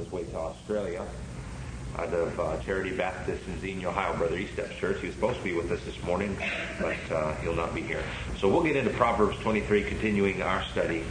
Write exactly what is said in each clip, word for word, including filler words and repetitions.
his way to Australia out of uh, Charity Baptist in Xenia, Ohio, Brother Eastep's church. He was supposed to be with us this morning, but uh, he'll not be here. So we'll get into Proverbs twenty-three, continuing our study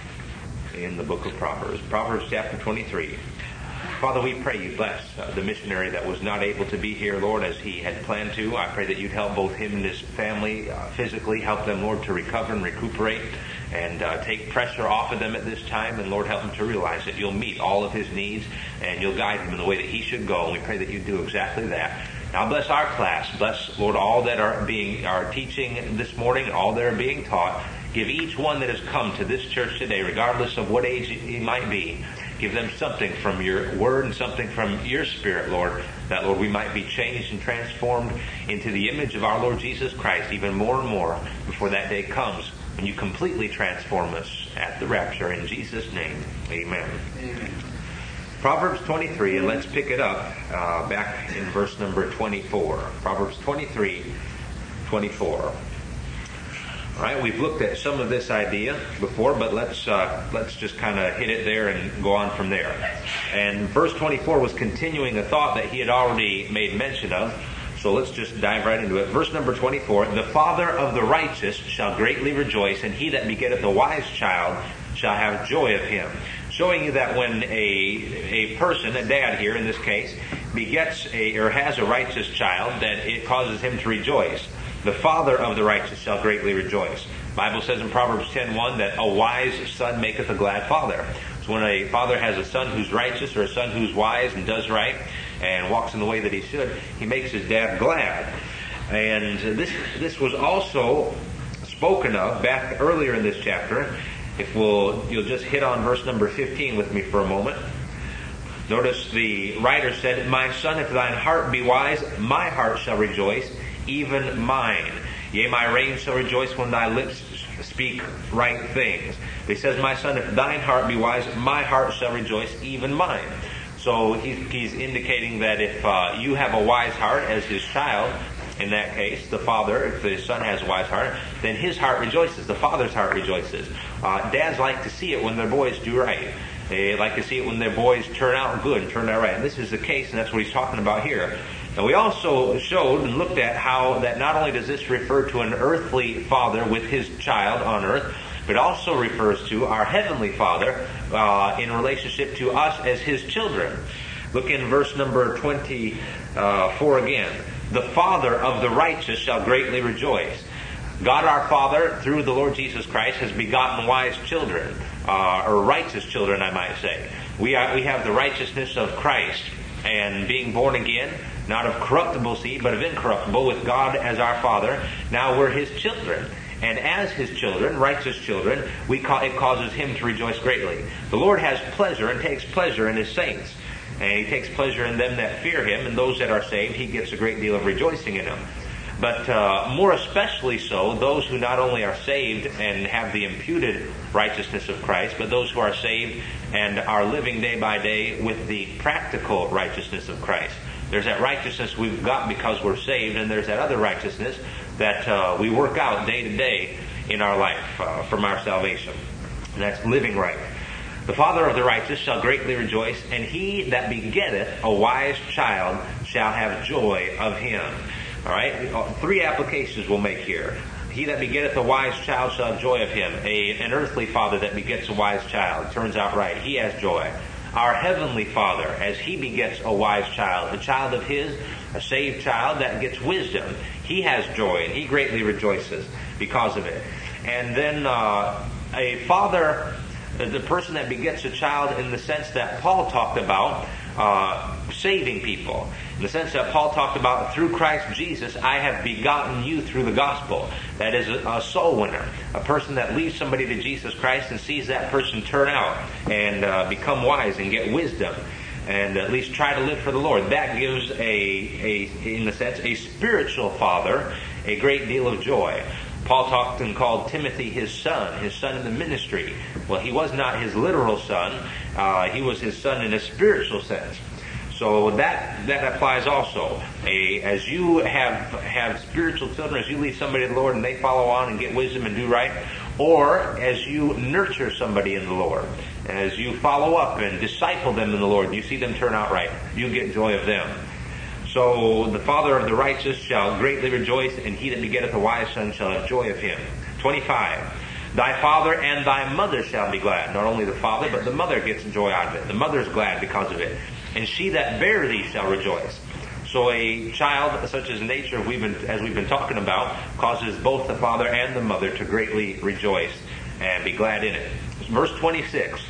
in the book of Proverbs. Proverbs chapter twenty-three. Father, we pray you bless uh, the missionary that was not able to be here, Lord, as he had planned to. I pray that you'd help both him and his family uh, physically, help them, Lord, to recover and recuperate and uh, take pressure off of them at this time. And, Lord, help him to realize that you'll meet all of his needs and you'll guide him in the way that he should go. And we pray that you do exactly that. Now bless our class. Bless, Lord, all that are being are teaching this morning, all that are being taught. Give each one that has come to this church today, regardless of what age he might be, give them something from your word and something from your spirit, Lord, that, Lord, we might be changed and transformed into the image of our Lord Jesus Christ even more and more before that day comes when you completely transform us at the rapture. In Jesus' name, amen. Amen. Proverbs twenty-three, and let's pick it up uh, back in verse number twenty-four. Proverbs twenty-three, twenty-four. All right, we've looked at some of this idea before, but let's uh, let's just kind of hit it there and go on from there. And verse twenty-four was continuing a thought that he had already made mention of, so let's just dive right into it. Verse number twenty-four, the father of the righteous shall greatly rejoice, and he that begetteth a wise child shall have joy of him. Showing you that when a a person, a dad here in this case, begets a or has a righteous child, that it causes him to rejoice. The father of the righteous shall greatly rejoice. The Bible says in Proverbs ten one that a wise son maketh a glad father. So when a father has a son who's righteous or a son who's wise and does right and walks in the way that he should, he makes his dad glad. And this this was also spoken of back earlier in this chapter. If we'll you'll just hit on verse number fifteen with me for a moment. Notice the writer said, my son, if thine heart be wise, my heart shall rejoice, even mine. Yea, my reins shall rejoice when thy lips speak right things. He says, my son, if thine heart be wise, my heart shall rejoice, even mine. So he's, he's indicating that if uh, you have a wise heart as his child, in that case, the father, if the son has a wise heart, then his heart rejoices. The father's heart rejoices. Uh, dads like to see it when their boys do right. They like to see it when their boys turn out good and turn out right. And this is the case, and that's what he's talking about here. And we also showed and looked at how that not only does this refer to an earthly father with his child on earth, but also refers to our heavenly Father uh, in relationship to us as his children. Look in verse number twenty-four again. The father of the righteous shall greatly rejoice. God our Father, through the Lord Jesus Christ, has begotten wise children, uh, or righteous children, I might say. We are, we have the righteousness of Christ, and being born again, not of corruptible seed, but of incorruptible, with God as our Father. Now we're his children. And as his children, righteous children, we ca- it causes him to rejoice greatly. The Lord has pleasure and takes pleasure in his saints. And he takes pleasure in them that fear him, and those that are saved, he gets a great deal of rejoicing in them. But uh, more especially so, those who not only are saved and have the imputed righteousness of Christ, but those who are saved and are living day by day with the practical righteousness of Christ. There's that righteousness we've got because we're saved, and there's that other righteousness that uh, we work out day to day in our life uh, from our salvation. And that's living right. The father of the righteous shall greatly rejoice, and he that begetteth a wise child shall have joy of him. All right, three applications we'll make here. He that begetteth a wise child shall have joy of him. A, an earthly father that begets a wise child turns out right. He has joy. Our heavenly Father, as he begets a wise child, a child of his, a saved child that gets wisdom, he has joy and he greatly rejoices because of it. And then uh, a father, the person that begets a child in the sense that Paul talked about, uh, saving people. In the sense that Paul talked about, through Christ Jesus, I have begotten you through the gospel. That is a, a soul winner. A person that leads somebody to Jesus Christ and sees that person turn out and uh, become wise and get wisdom and at least try to live for the Lord. That gives a, a, in a sense, a spiritual father a great deal of joy. Paul talked and called Timothy his son, his son in the ministry. Well, he was not his literal son. Uh, he was his son in a spiritual sense. So that that applies also. A, as you have have spiritual children, as you lead somebody to the Lord and they follow on and get wisdom and do right, or as you nurture somebody in the Lord, as you follow up and disciple them in the Lord, you see them turn out right, you get joy of them. So the father of the righteous shall greatly rejoice, and he that begetteth a wise son shall have joy of him. twenty-five. Thy father and thy mother shall be glad. Not only the father, but the mother gets joy out of it. The mother is glad because of it. And she that bare thee shall rejoice. So a child such as nature, we've been, as we've been talking about, causes both the father and the mother to greatly rejoice and be glad in it. Verse twenty-six.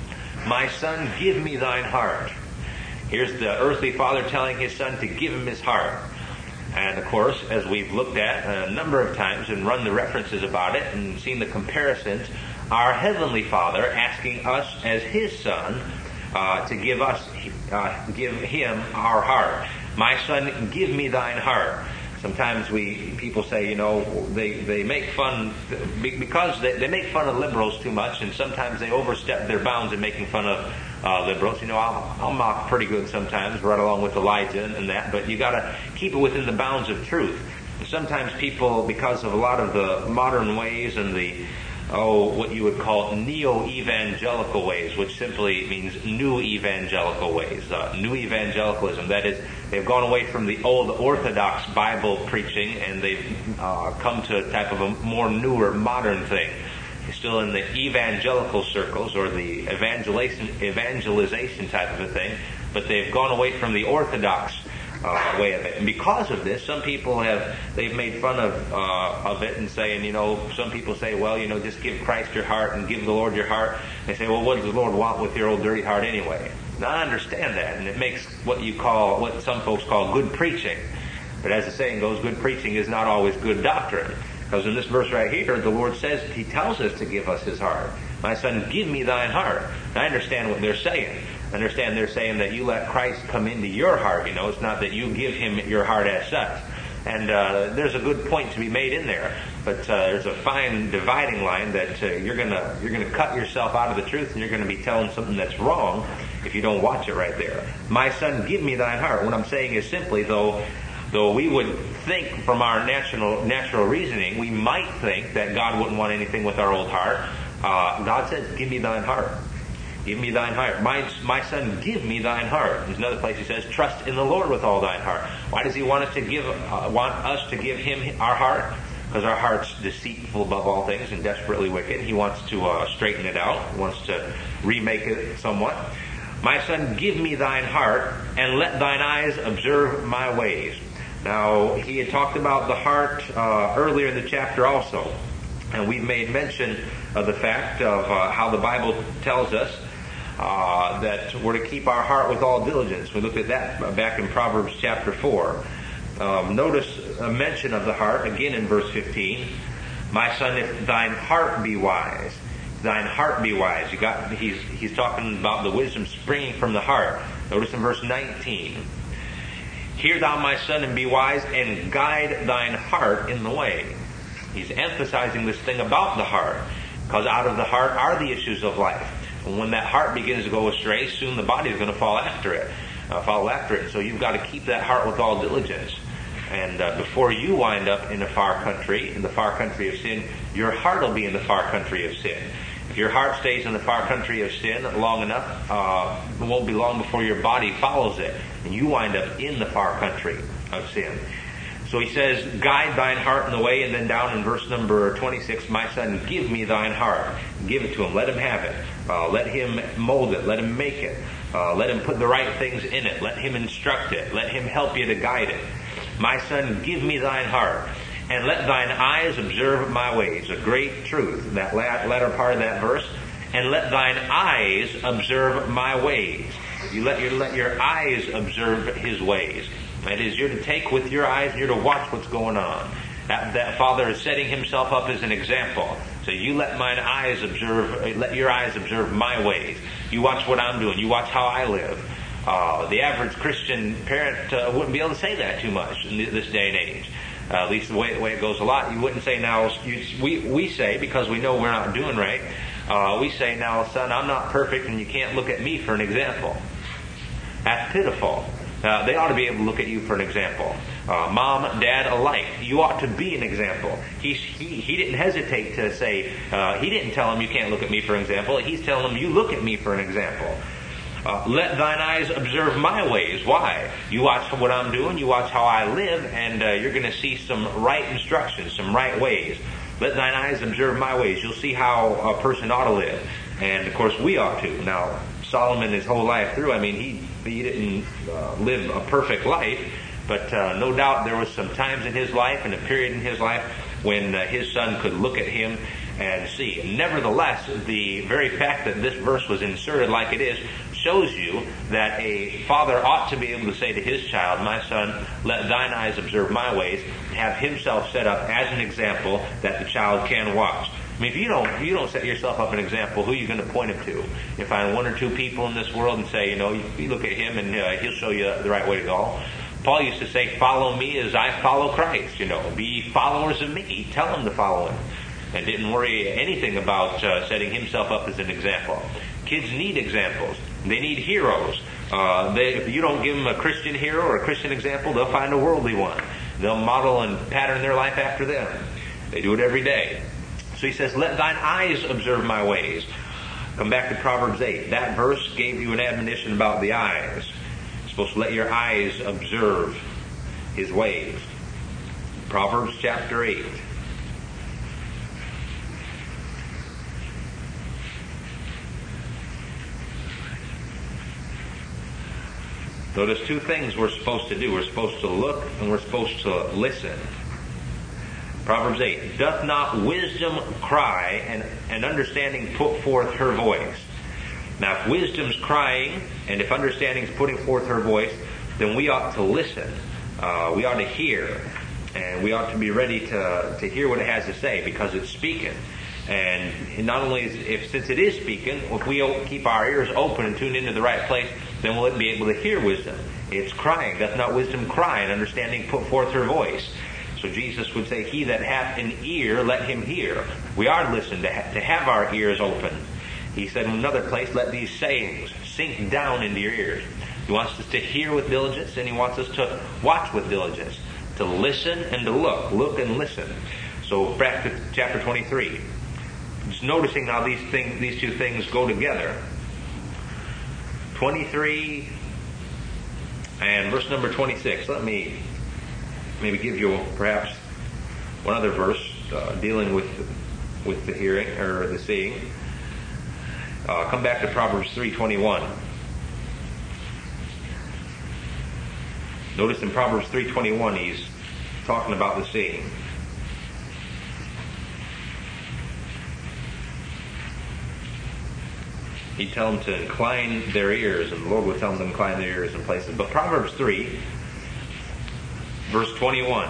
My son, give me thine heart. Here's the earthly father telling his son to give him his heart. And of course, as we've looked at a number of times and run the references about it and seen the comparisons, our heavenly Father asking us as his son uh, to give us, uh, give him our heart. My son, give me thine heart. Sometimes we people say, you know, they, they make fun, because they, they make fun of liberals too much, and sometimes they overstep their bounds in making fun of uh, liberals. You know, I'll, I'll mock pretty good sometimes, right along with Elijah and, and that, but you got to keep it within the bounds of truth. And sometimes people, because of a lot of the modern ways and the oh, what you would call neo-evangelical ways, which simply means new evangelical ways. Uh, new evangelicalism, that is, they've gone away from the old Orthodox Bible preaching and they've uh, come to a type of a more newer, modern thing. They're still in the evangelical circles or the evangelization, evangelization type of a thing, but they've gone away from the Orthodox Uh, way of it. And because of this, some people have, they've made fun of uh, of it and saying, you know, some people say, well, you know, just give Christ your heart and give the Lord your heart. They say, well, what does the Lord want with your old dirty heart anyway? Now, I understand that, and it makes what you call, what some folks call good preaching. But as the saying goes, good preaching is not always good doctrine. Because in this verse right here, the Lord says, he tells us to give us his heart. My son, give me thine heart. And I understand what they're saying. I understand they're saying that you let Christ come into your heart. You know, it's not that you give him your heart as such. And uh, there's a good point to be made in there. But uh, there's a fine dividing line that uh, you're gonna you're gonna cut yourself out of the truth, and you're gonna be telling something that's wrong if you don't watch it right there. My son, give me thine heart. What I'm saying is simply, though, though we would think from our natural natural reasoning, we might think that God wouldn't want anything with our old heart. Uh, God says, give me thine heart. Give me thine heart. My, my son, give me thine heart. There's another place he says, trust in the Lord with all thine heart. Why does he want us to give, uh, want us to give him our heart? Because our heart's deceitful above all things and desperately wicked. He wants to uh, straighten it out. He wants to remake it somewhat. My son, give me thine heart, and let thine eyes observe my ways. Now, he had talked about the heart uh, earlier in the chapter also. And we've made mention of the fact of uh, how the Bible tells us uh, that we're to keep our heart with all diligence. We looked at that back in Proverbs chapter four. Um, notice a mention of the heart again in verse fifteen. My son, if thine heart be wise, thine heart be wise. You got he's he's talking about the wisdom springing from the heart. Notice in verse nineteen. Hear thou, my son, and be wise, and guide thine heart in the way. He's emphasizing this thing about the heart, because out of the heart are the issues of life. And when that heart begins to go astray, soon the body is going to fall after it, uh, follow after it. So you've got to keep that heart with all diligence. And uh, before you wind up in a far country, in the far country of sin, your heart will be in the far country of sin. If your heart stays in the far country of sin long enough, uh, it won't be long before your body follows it, and you wind up in the far country of sin. So he says, guide thine heart in the way, and then down in verse number twenty-six, my son, give me thine heart. Give it to him. Let him have it. Uh, let him mold it. Let him make it. Uh, let him put the right things in it. Let him instruct it. Let him help you to guide it. My son, give me thine heart, and let thine eyes observe my ways. A great truth, that latter part of that verse. And let thine eyes observe my ways. You let your, let your eyes observe his ways. That is, you're to take with your eyes, you're to watch what's going on. That, that father is setting himself up as an example. So you let mine eyes observe, let your eyes observe my ways. You watch what I'm doing. You watch how I live. Uh, the average Christian parent uh, wouldn't be able to say that too much in this day and age. Uh, at least the way, the way it goes a lot. You wouldn't say now, you, we, we say, because we know we're not doing right, uh, we say now, son, I'm not perfect and you can't look at me for an example. That's pitiful. Uh, they ought to be able to look at you for an example. Uh, mom, dad alike, you ought to be an example. He, he, he didn't hesitate to say, uh, he didn't tell them you can't look at me for an example. He's telling them you look at me for an example. Uh, let thine eyes observe my ways. Why? You watch what I'm doing, you watch how I live, and uh, you're going to see some right instructions, some right ways. Let thine eyes observe my ways. You'll see how a person ought to live. And of course we ought to. Now, Solomon his whole life through, I mean, he, he didn't uh, live a perfect life, but uh, no doubt there was some times in his life and a period in his life when uh, his son could look at him and see. Nevertheless, the very fact that this verse was inserted like it is shows you that a father ought to be able to say to his child, my son, let thine eyes observe my ways, have himself set up as an example that the child can watch. I mean, if you don't, if you don't set yourself up an example, who are you going to point him to? You find one or two people in this world and say, you know, you, you look at him and uh, he'll show you the right way to go. Paul used to say, follow me as I follow Christ, you know, be followers of me. Tell them to follow him. And didn't worry anything about uh, setting himself up as an example. Kids need examples. They need heroes. Uh, they, if you don't give them a Christian hero or a Christian example, they'll find a worldly one. They'll model and pattern their life after them. They do it every day. So he says, let thine eyes observe my ways. Come back to Proverbs eight. That verse gave you an admonition about the eyes. You're supposed to let your eyes observe his ways. Proverbs chapter eight. Notice two things we're supposed to do. We're supposed to look and we're supposed to listen. Proverbs eight. Doth not wisdom cry and, and understanding put forth her voice? Now if wisdom's crying and if understanding's putting forth her voice, then we ought to listen. Uh, we ought to hear. And we ought to be ready to, to hear what it has to say because it's speaking. And not only is, if since it is speaking, if we keep our ears open and tuned into the right place, then we'll be able to hear wisdom. It's crying. Doth not wisdom cry and understanding put forth her voice? So Jesus would say, he that hath an ear, let him hear. We are to listen, to, ha- to have our ears open. He said in another place, let these sayings sink down into your ears. He wants us to hear with diligence, and he wants us to watch with diligence, to listen and to look. Look and listen. So back to chapter twenty-three. Just noticing how these things, these two things go together. twenty-three and verse number twenty-six. Let me maybe give you perhaps one other verse uh, dealing with with the hearing or the seeing. Uh, come back to Proverbs three twenty-one. Notice in Proverbs three twenty-one he's talking about the seeing. He'd tell them to incline their ears, and the Lord would tell them to incline their ears in places. But Proverbs three, verse twenty-one,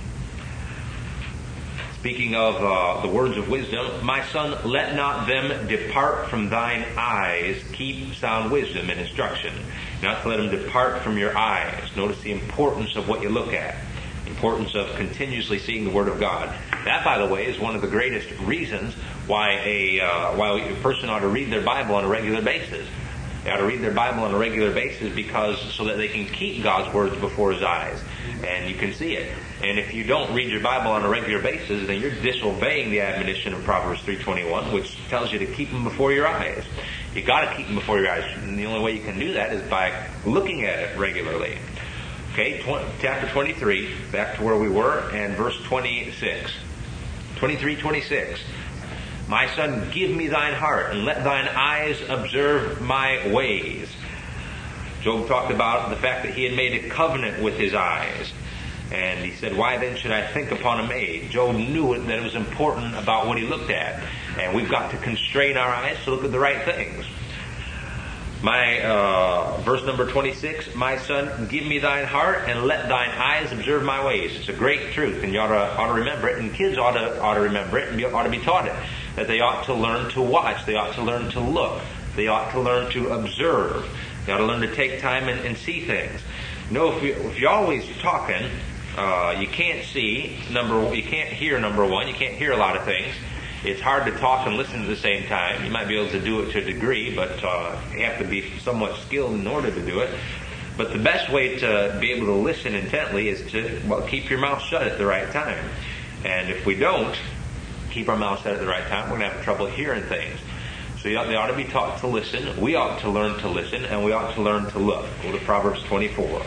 speaking of uh, the words of wisdom, my son, let not them depart from thine eyes. Keep sound wisdom and instruction. Not to let them depart from your eyes. Notice the importance of what you look at. The importance of continuously seeing the Word of God. That, by the way, is one of the greatest reasons why a uh, why a person ought to read their Bible on a regular basis. They ought to read their Bible on a regular basis because so that they can keep God's words before his eyes. And you can see it. And if you don't read your Bible on a regular basis, then you're disobeying the admonition of Proverbs three twenty-one, which tells you to keep them before your eyes. You got to keep them before your eyes. And the only way you can do that is by looking at it regularly. Okay, tw- chapter twenty-three, back to where we were, and verse twenty-six. twenty-three twenty-six. My son, give me thine heart, and let thine eyes observe my ways. Job talked about the fact that he had made a covenant with his eyes. And he said, why then should I think upon a maid? Job knew that it was important about what he looked at. And we've got to constrain our eyes to look at the right things. My uh, verse number twenty-six, my son, give me thine heart and let thine eyes observe my ways. It's a great truth, and you ought to, ought to remember it, and kids ought to, ought to remember it, and be, ought to be taught it. That they ought to learn to watch, they ought to learn to look, they ought to learn to observe, they ought to learn to take time and, and see things. You know, if, you, if you're always talking, uh, you can't see, number you can't hear, number one, you can't hear a lot of things. It's hard to talk and listen at the same time. You might be able to do it to a degree, but uh, you have to be somewhat skilled in order to do it. But the best way to be able to listen intently is to, well, keep your mouth shut at the right time. And if we don't keep our mouth shut at the right time, we're going to have trouble hearing things. So you ought, they ought to be taught to listen. We ought to learn to listen, and we ought to learn to look. Go to Proverbs twenty-four.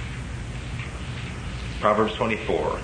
Proverbs twenty-four.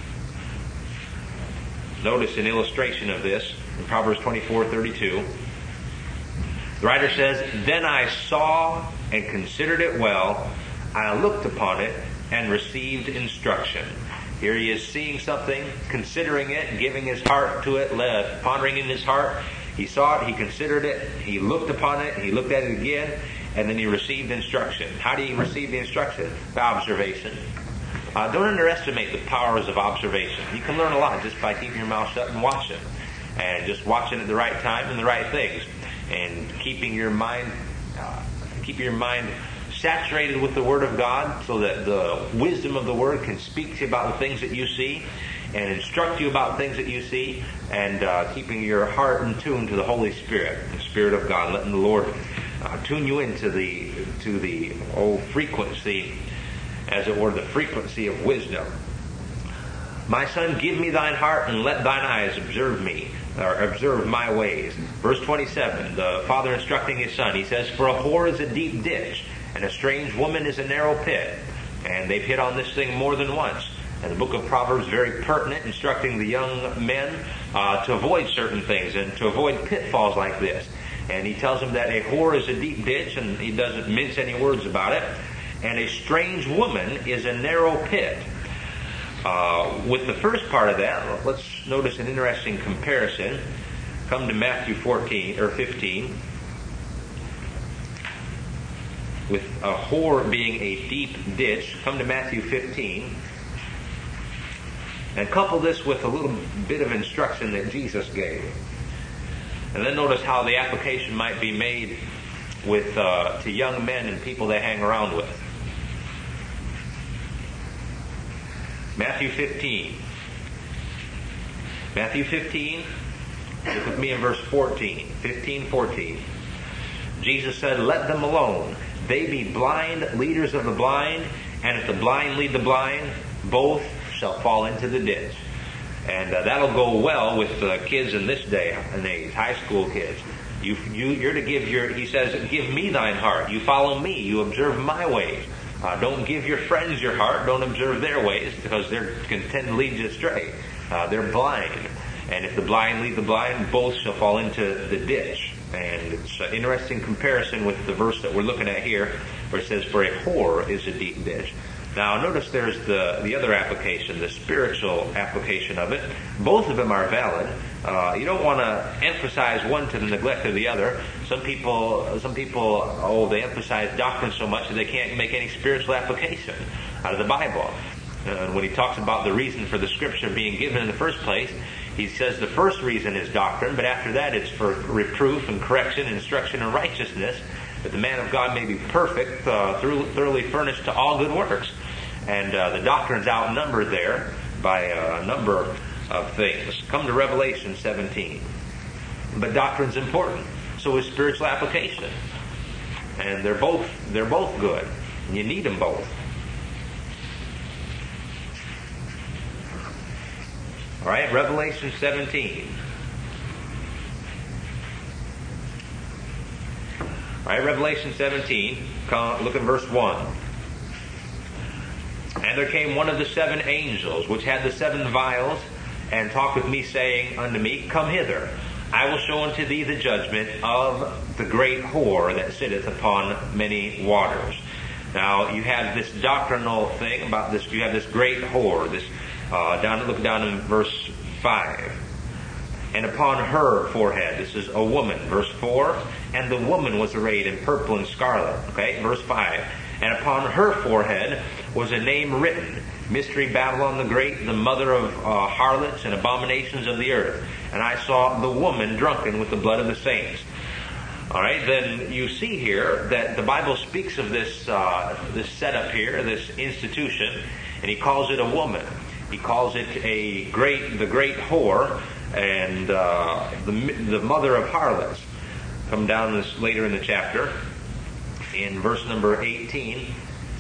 Notice an illustration of this in Proverbs twenty-four thirty-two. The writer says, "Then I saw and considered it well. I looked upon it and received instruction." Here he is seeing something, considering it, giving his heart to it, pondering in his heart. He saw it, he considered it, he looked upon it, he looked at it again, and then he received instruction. How do you receive the instruction? By observation. Uh, don't underestimate the powers of observation. You can learn a lot just by keeping your mouth shut and watching. And just watching at the right time and the right things. And keeping your mind, uh, keeping your mind saturated with the Word of God so that the wisdom of the Word can speak to you about the things that you see and instruct you about things that you see, and uh, keeping your heart in tune to the Holy Spirit, the Spirit of God, letting the Lord uh, tune you into the to the oh frequency, as it were, the frequency of wisdom. "My son, give me thine heart, and let thine eyes observe me, or observe my ways." Verse twenty-seven, the father instructing his son, he says, "For a whore is a deep ditch, and a strange woman is a narrow pit." And they've hit on this thing more than once. And the book of Proverbs is very pertinent, instructing the young men uh, to avoid certain things and to avoid pitfalls like this. And he tells them that a whore is a deep ditch, and he doesn't mince any words about it. And a strange woman is a narrow pit. Uh, with the first part of that, let's notice an interesting comparison. Come to Matthew fourteen or fifteen. With a whore being a deep ditch, come to Matthew fifteen. And couple this with a little bit of instruction that Jesus gave. And then notice how the application might be made with uh, to young men and people they hang around with. Matthew fifteen. Matthew fifteen, look with me in verse fourteen. fifteen, fourteen. Jesus said, "Let them alone. They be blind leaders of the blind, and if the blind lead the blind, both shall fall into the ditch." And uh, that'll go well with uh, kids in this day and age, high school kids. You, you, you're to give your, he says, "Give me thine heart. You follow me. You observe my ways." Uh, don't give your friends your heart. Don't observe their ways, because they can tend to lead you astray. Uh, they're blind. And if the blind lead the blind, both shall fall into the ditch. And it's an interesting comparison with the verse that we're looking at here, where it says, "For a whore is a deep ditch." Now notice there's the, the other application, the spiritual application of it. Both of them are valid. Uh, you don't want to emphasize one to the neglect of the other. Some people, some people, oh, they emphasize doctrine so much that they can't make any spiritual application out of the Bible. And when he talks about the reason for the Scripture being given in the first place, he says the first reason is doctrine, but after that it's for reproof and correction, instruction in righteousness, that the man of God may be perfect, uh, thoroughly furnished to all good works. And uh, the doctrine's outnumbered there by a number of things. Come to Revelation seventeen. But doctrine's important. So is spiritual application. And they're both they're both good. You need them both. All right, Revelation seventeen. All right, Revelation seventeen. Look at verse one. "And there came one of the seven angels, which had the seven vials, and talked with me, saying unto me, Come hither. I will show unto thee the judgment of the great whore that sitteth upon many waters." Now, you have this doctrinal thing about this. You have this great whore. This uh, down. Look down in verse five. "And upon her forehead," this is a woman. Verse four. "And the woman was arrayed in purple and scarlet." Okay, verse five. "And upon her forehead was a name written, Mystery Babylon the Great, the mother of uh, harlots and abominations of the earth. And I saw the woman drunken with the blood of the saints." All right, then you see here that the Bible speaks of this uh, this setup here, this institution, and he calls it a woman. He calls it a great, the great whore, and uh, the the mother of harlots. Come down this later in the chapter, in verse number eighteen.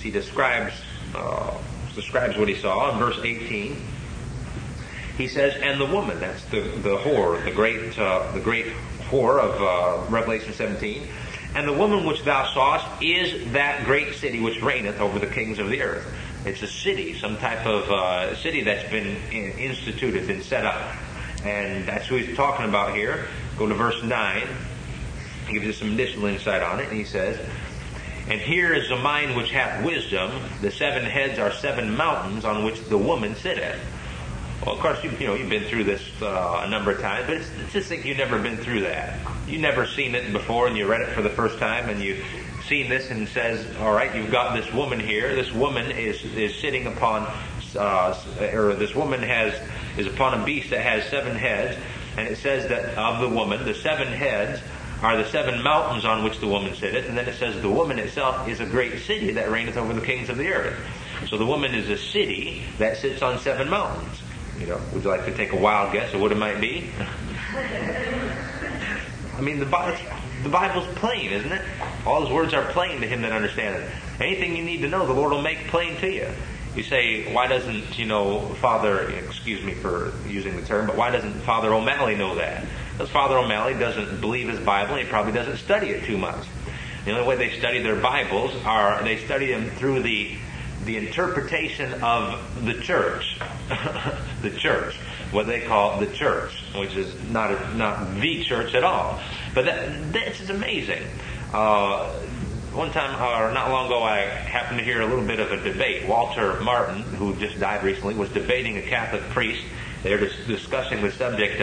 he describes uh, describes what he saw in verse eighteen. He says, "And the woman," that's the the whore, the great uh, the great whore of uh, Revelation seventeen. "And the woman which thou sawest is that great city which reigneth over the kings of the earth." It's a city, some type of uh, city that's been in, instituted, been set up. And that's who he's talking about here. Go to verse nine. He gives us some additional insight on it. And he says, "And here is the mind which hath wisdom. The seven heads are seven mountains on which the woman sitteth." Well, of course, you, you know, you've been through this uh, a number of times, but it's, it's just think you've never been through that. You've never seen it before, and you read it for the first time, and you've seen this, and it says, all right, you've got this woman here. This woman is is sitting upon, uh, or this woman has is upon a beast that has seven heads, and it says that of the woman, the seven heads are the seven mountains on which the woman sitteth, and then it says the woman itself is a great city that reigneth over the kings of the earth. So the woman is a city that sits on seven mountains. You know, would you like to take a wild guess of what it might be? I mean, the Bible, the Bible's plain, isn't it? All His words are plain to him that understandeth. Anything you need to know, the Lord will make plain to you. You say, why doesn't, you know, Father, excuse me for using the term, but why doesn't Father O'Malley know that? Because Father O'Malley doesn't believe his Bible, and he probably doesn't study it too much. The only way they study their Bibles are, they study them through the the interpretation of the church. The church. What they call the church, which is not a, not the church at all. But that, this is amazing. Uh, one time, or not long ago, I happened to hear a little bit of a debate. Walter Martin, who just died recently, was debating a Catholic priest. They were dis- discussing the subject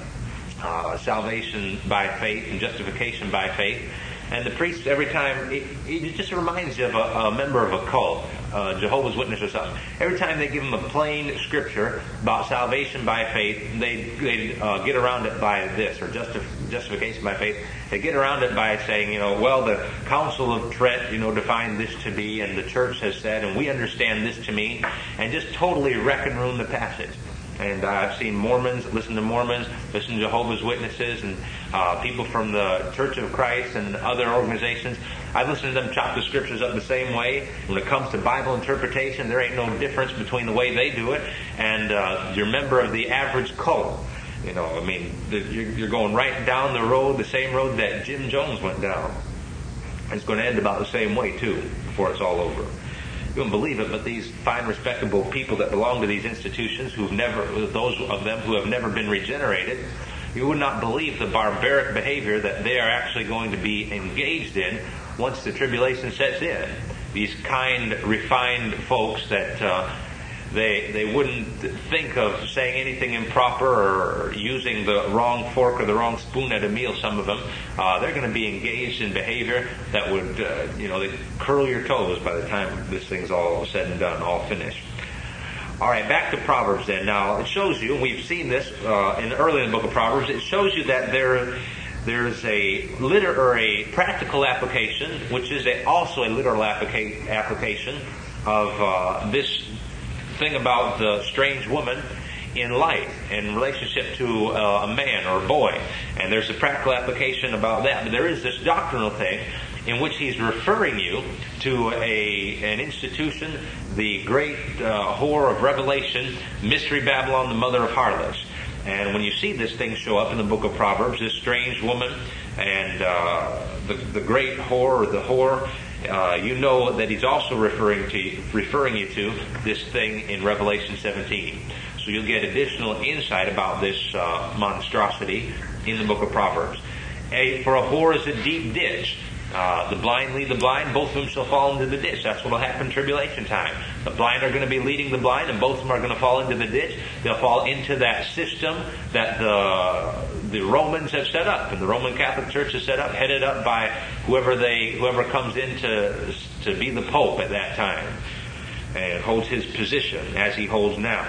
of uh, salvation by faith and justification by faith. And the priest, every time, it, it just reminds you of a, a member of a cult, uh, Jehovah's Witness or something. Every time they give them a plain scripture about salvation by faith, they they uh, get around it by this, or justi- justification by faith. They get around it by saying, you know, well, the Council of Trent, you know, defined this to be, and the church has said, and we understand this to mean, and just totally wreck and ruin the passage. And uh, I've seen Mormons, listen to Mormons, listen to Jehovah's Witnesses, and uh, people from the Church of Christ and other organizations. I've listened to them chop the scriptures up the same way. When it comes to Bible interpretation, there ain't no difference between the way they do it and uh, your member of the average cult. You know, I mean, the, you're, you're going right down the road, the same road that Jim Jones went down. It's going to end about the same way, too, before it's all over. You wouldn't believe it, but these fine, respectable people that belong to these institutions, who've never, those of them who have never been regenerated, you would not believe the barbaric behavior that they are actually going to be engaged in once the tribulation sets in. These kind, refined folks that uh, they they wouldn't think of saying anything improper or using the wrong fork or the wrong spoon at a meal. Some of them, uh, they're going to be engaged in behavior that would, uh, you know, they curl your toes by the time this thing's all said and done, all finished. All right, back to Proverbs then. Now, it shows you, and we've seen this uh, in early in the book of Proverbs, it shows you that there there's a literal or a practical application, which is a, also a literal applica- application of uh, this thing about the strange woman in life in relationship to uh, a man or a boy. And there's a practical application about that. But there is this doctrinal thing in which he's referring you to a an institution, the great uh, whore of Revelation, Mystery Babylon, the mother of harlots. And when you see this thing show up in the book of Proverbs, this strange woman and uh, the, the great whore or the whore, Uh, you know that he's also referring to referring you to this thing in Revelation seventeen. So you'll get additional insight about this uh, monstrosity in the book of Proverbs. A, for a whore is a deep ditch. Uh, the blind lead the blind, both of them shall fall into the ditch. That's what will happen in tribulation time. The blind are going to be leading the blind, and both of them are going to fall into the ditch. They'll fall into that system that the the Romans have set up, and the Roman Catholic Church has set up, headed up by whoever they whoever comes in to, to be the Pope at that time, and holds his position as he holds now.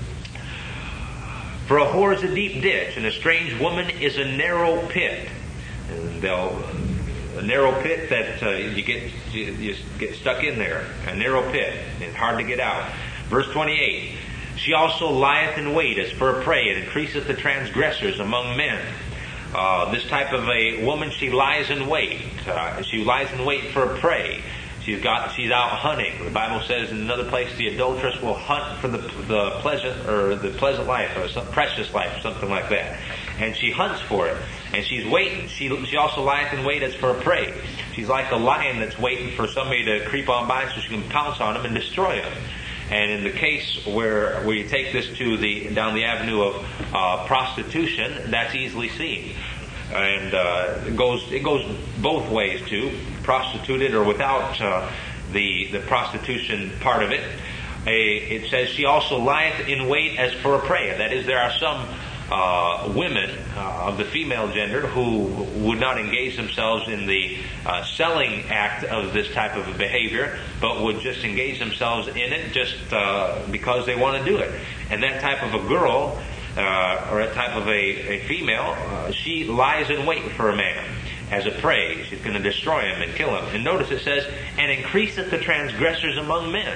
For a whore is a deep ditch, and a strange woman is a narrow pit. And they'll A narrow pit that uh, you get you, you get stuck in there. A narrow pit. It's hard to get out. Verse twenty-eight. She also lieth in wait as for a prey, and increaseth the transgressors among men. Uh, this type of a woman, she lies in wait. Uh, she lies in wait for a prey. She's got, she's out hunting. The Bible says in another place, the adulteress will hunt for the the pleasant or the pleasant life or some precious life, or something like that. And she hunts for it. And she's waiting. She she also lieth in wait as for a prey. She's like a lion that's waiting for somebody to creep on by so she can pounce on him and destroy him. And in the case where we take this to the down the avenue of uh, prostitution, that's easily seen. And uh, it goes it goes both ways too, prostituted or without uh, the the prostitution part of it. A, it says she also lieth in wait as for a prey. That is, there are some uh, women uh, of the female gender who would not engage themselves in the uh, selling act of this type of a behavior, but would just engage themselves in it just uh, because they want to do it. And that type of a girl, Uh, or a type of a, a female, uh, she lies in wait for a man as a prey. She's going to destroy him and kill him. And notice it says, and increaseth the transgressors among men.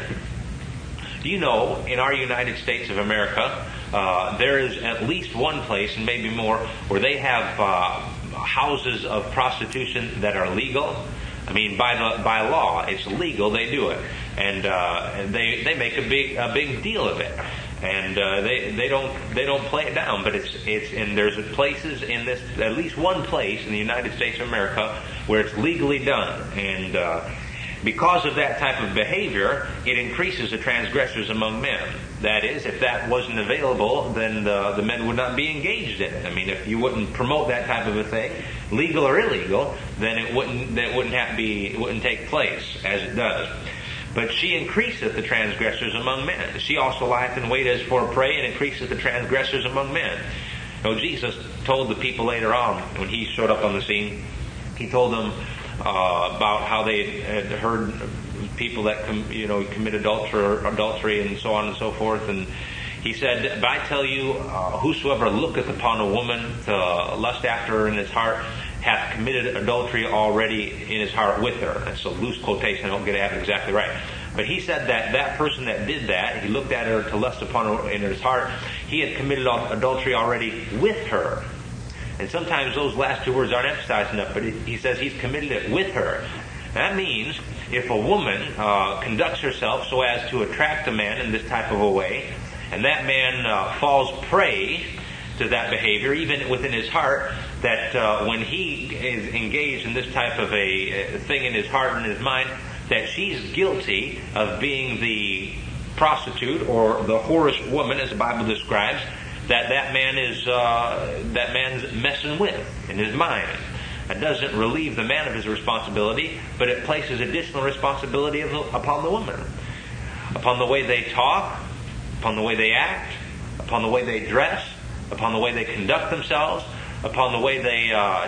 Do you know, in our United States of America, uh, there is at least one place, and maybe more, where they have uh, houses of prostitution that are legal? I mean, by the by law, it's legal. They do it, and uh, and they they make a big a big deal of it. And uh, they they don't they don't play it down, but it's it's and there's places in this, at least one place in the United States of America where it's legally done, and uh, because of that type of behavior, it increases the transgressors among men. That is, if that wasn't available, then the, the men would not be engaged in it. I mean, if you wouldn't promote that type of a thing, legal or illegal, then it wouldn't that wouldn't have to be it wouldn't take place as it does. But she increaseth the transgressors among men. She also lieth in wait as for a prey, and increaseth the transgressors among men. Now, Jesus told the people later on, when he showed up on the scene, he told them uh, about how they had heard people that com- you know commit adultery, adultery and so on and so forth. And he said, "But I tell you, uh, whosoever looketh upon a woman to lust after her in his heart, hath committed adultery already in his heart with her." That's a loose quotation. I don't get it exactly right. But he said that that person that did that, he looked at her to lust upon her in his heart, he had committed adultery already with her. And sometimes those last two words aren't emphasized enough, but he says he's committed it with her. That means if a woman uh, conducts herself so as to attract a man in this type of a way, and that man uh, falls prey to that behavior, even within his heart, that uh, when he is engaged in this type of a, a thing in his heart and his mind, that she's guilty of being the prostitute or the whorish woman, as the Bible describes, that that man is uh, that man's messing with in his mind. It doesn't relieve the man of his responsibility, but it places additional responsibility of the, upon the woman, upon the way they talk, upon the way they act, upon the way they dress, upon the way they conduct themselves, upon the way they uh,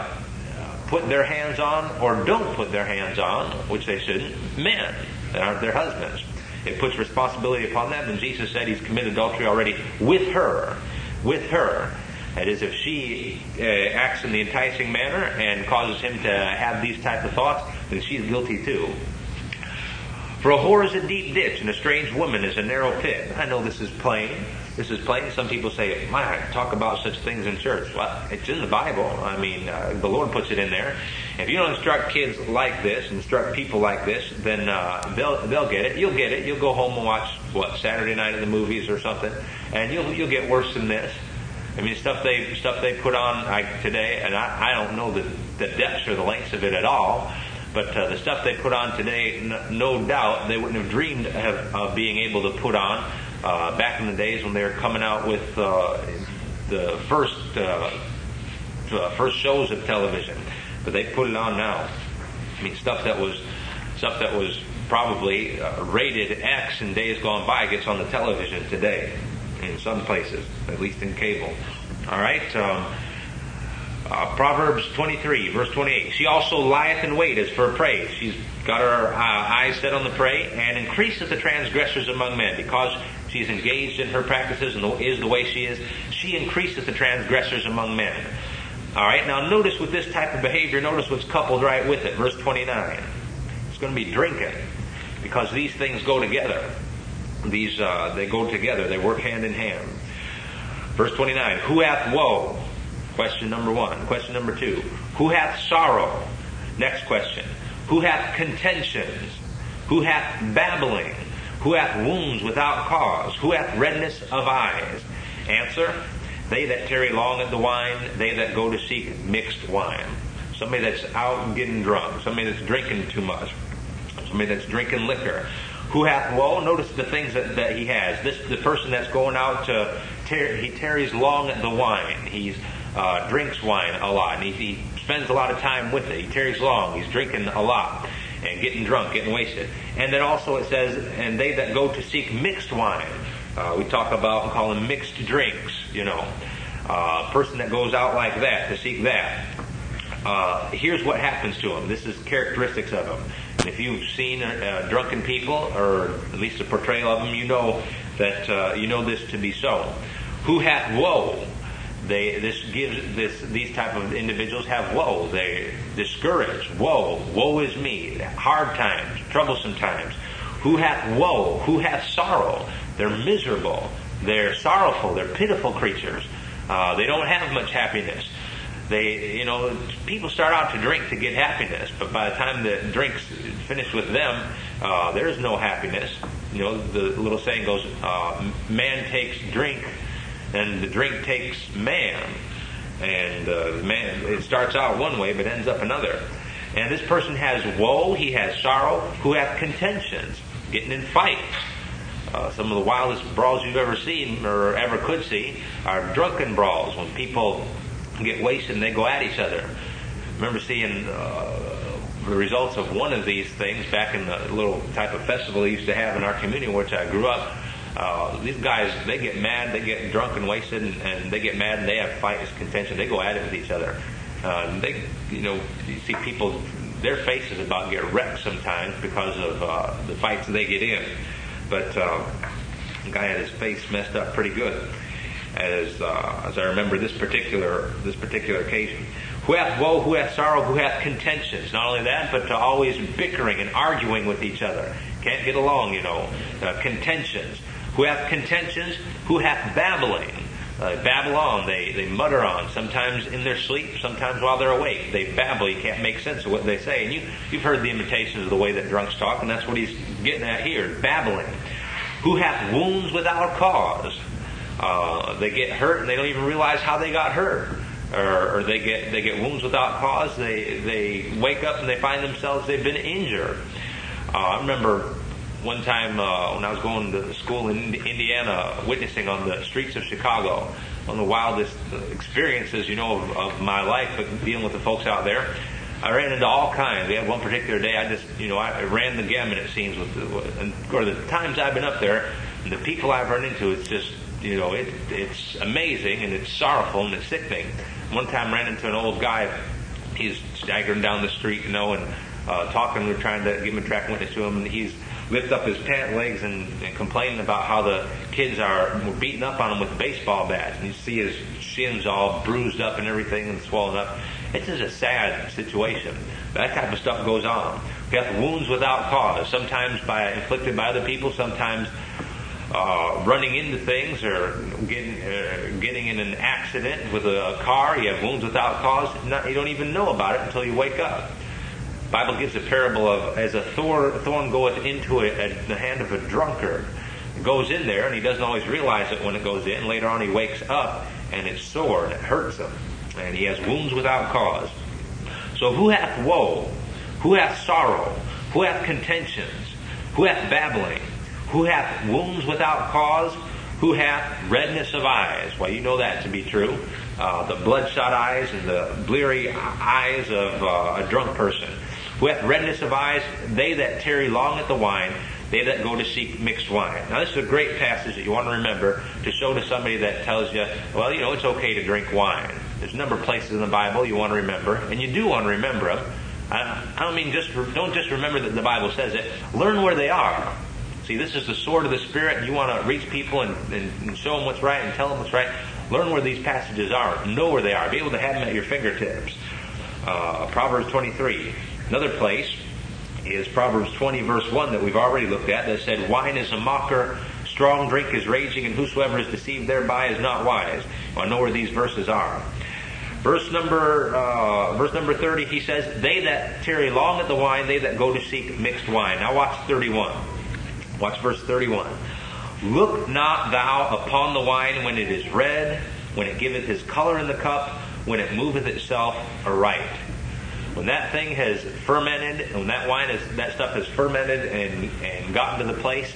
put their hands on or don't put their hands on, which they shouldn't, men that aren't their husbands. It puts responsibility upon them, and Jesus said he's committed adultery already with her. With her. That is, if she uh, acts in the enticing manner and causes him to have these type of thoughts, then she's guilty too. For a whore is a deep ditch, and a strange woman is a narrow pit. I know this is plain. This is plain. Some people say, "My, talk about such things in church." Well, it's in the Bible. I mean, uh, the Lord puts it in there. If you don't instruct kids like this, instruct people like this, then uh, they'll they'll get it. You'll get it. You'll go home and watch what Saturday night at the movies or something, and you'll you'll get worse than this. I mean, stuff they stuff they put on like today, and I, I don't know the the depths or the lengths of it at all. But uh, the stuff they put on today, n- no doubt, they wouldn't have dreamed of, of being able to put on uh, back in the days when they were coming out with uh, the first uh, uh, first shows of television. But they put it on now. I mean, stuff that was stuff that was probably uh, rated X in days gone by gets on the television today in some places, at least in cable. All right. Um, Uh, Proverbs twenty-three, verse twenty-eight. She also lieth in wait as for a prey. She's got her uh, eyes set on the prey, and increaseth the transgressors among men. Because she's engaged in her practices and is the way she is, she increaseth the transgressors among men. All right, now notice with this type of behavior, notice what's coupled right with it. Verse twenty-nine. It's going to be drinking, because these things go together. These uh, they go together. They work hand in hand. Verse twenty-nine. Who hath woe? Question number one. Question number two. Who hath sorrow? Next question. Who hath contentions? Who hath babbling? Who hath wounds without cause? Who hath redness of eyes? Answer, they that tarry long at the wine, they that go to seek mixed wine. Somebody that's out and getting drunk. Somebody that's drinking too much. Somebody that's drinking liquor. Who hath woe? Notice the things that, that he has. This the person that's going out to, tar- he tarries long at the wine. He uh, drinks wine a lot. And he, he spends a lot of time with it. He tarries long. He's drinking a lot. And getting drunk, getting wasted. And then also it says, and they that go to seek mixed wine. Uh, we talk about and call them mixed drinks, you know. A uh, person that goes out like that, to seek that. Uh, here's what happens to them. This is characteristics of them. And if you've seen uh, drunken people, or at least a portrayal of them, you know that uh, you know this to be so. Who hath woe? They this gives this these type of individuals have woe. They discouraged. Woe, woe is me. Hard times, troublesome times. Who hath woe? Who hath sorrow? They're miserable. They're sorrowful. They're pitiful creatures. Uh, they don't have much happiness. They, you know, people start out to drink to get happiness, but by the time the drink's finished with them, uh, there's no happiness. You know, the little saying goes, uh, "Man takes drink, and the drink takes man." And uh, man, it starts out one way, but ends up another. And this person has woe. He has sorrow. Who hath contentions, getting in fights. Uh, some of the wildest brawls you've ever seen or ever could see are drunken brawls when people get wasted and they go at each other. I remember seeing uh, the results of one of these things back in the little type of festival they used to have in our community, which I grew up. Uh, these guys, they get mad, they get drunk and wasted, and, and they get mad and they have fights, contention. They go at it with each other. Uh, and they, you know, you see people, their faces about get wrecked sometimes because of uh, the fights they get in. But uh, the guy had his face messed up pretty good. As uh, as I remember this particular this particular occasion. Who hath woe, who hath sorrow, who hath contentions. Not only that, but uh, always bickering and arguing with each other. Can't get along, you know. Uh, contentions. Who hath contentions, who hath babbling. Uh, babble on, they, they mutter on, sometimes in their sleep, sometimes while they're awake. They babble, you can't make sense of what they say. And you, you've heard the imitations of the way that drunks talk, and that's what he's getting at here, babbling. Who hath wounds without cause. Uh, they get hurt and they don't even realize how they got hurt, or, or they get they get wounds without cause. They they wake up and they find themselves they've been injured. Uh, I remember one time uh, when I was going to school in Indiana, witnessing on the streets of Chicago, one of the wildest experiences you know of, of my life, but dealing with the folks out there. I ran into all kinds. We had one particular day, I just you know I ran the gamut. It seems with the, and or the times I've been up there, and the people I've run into, it's just. You know, it, it's amazing and it's sorrowful and it's sickening. One time I ran into an old guy. He's staggering down the street, you know, and uh, talking. We were trying to give him a track witness to him, and he's lift up his pant legs and, and complaining about how the kids are beating up on him with baseball bats. And you see his shins all bruised up and everything and swollen up. It's just a sad situation. That type of stuff goes on. We have wounds without cause, sometimes by inflicted by other people, sometimes Uh, running into things or getting uh, getting in an accident with a car. You have wounds without cause. Not, you don't even know about it until you wake up. The Bible gives a parable of as a thorn, thorn goeth into a, a, the hand of a drunkard. It goes in there and he doesn't always realize it when it goes in. Later on he wakes up and it's sore and it hurts him. And he has wounds without cause. So who hath woe? Who hath sorrow? Who hath contentions? Who hath babbling? Who hath wounds without cause? Who hath redness of eyes? Well, you know that to be true. Uh, the bloodshot eyes and the bleary eyes of uh, a drunk person. Who hath redness of eyes? They that tarry long at the wine, they that go to seek mixed wine. Now, this is a great passage that you want to remember to show to somebody that tells you, well, you know, it's okay to drink wine. There's a number of places in the Bible you want to remember, and you do want to remember them. I, I don't mean just, don't just remember that the Bible says it. Learn where they are. See, this is the sword of the Spirit, and you want to reach people and, and, and show them what's right and tell them what's right. Learn where these passages are. Know where they are. Be able to have them at your fingertips. Uh, Proverbs twenty-three. Another place is Proverbs twenty, verse one, that we've already looked at, that said, wine is a mocker, strong drink is raging, and whosoever is deceived thereby is not wise. Well, I know where these verses are. Verse number uh, verse number thirty, he says, "They that tarry long at the wine, they that go to seek mixed wine." Now watch thirty-one. Watch verse thirty-one. "Look not thou upon the wine when it is red, when it giveth his color in the cup, when it moveth itself aright." When that thing has fermented, when that wine is, that stuff has fermented and, and gotten to the place,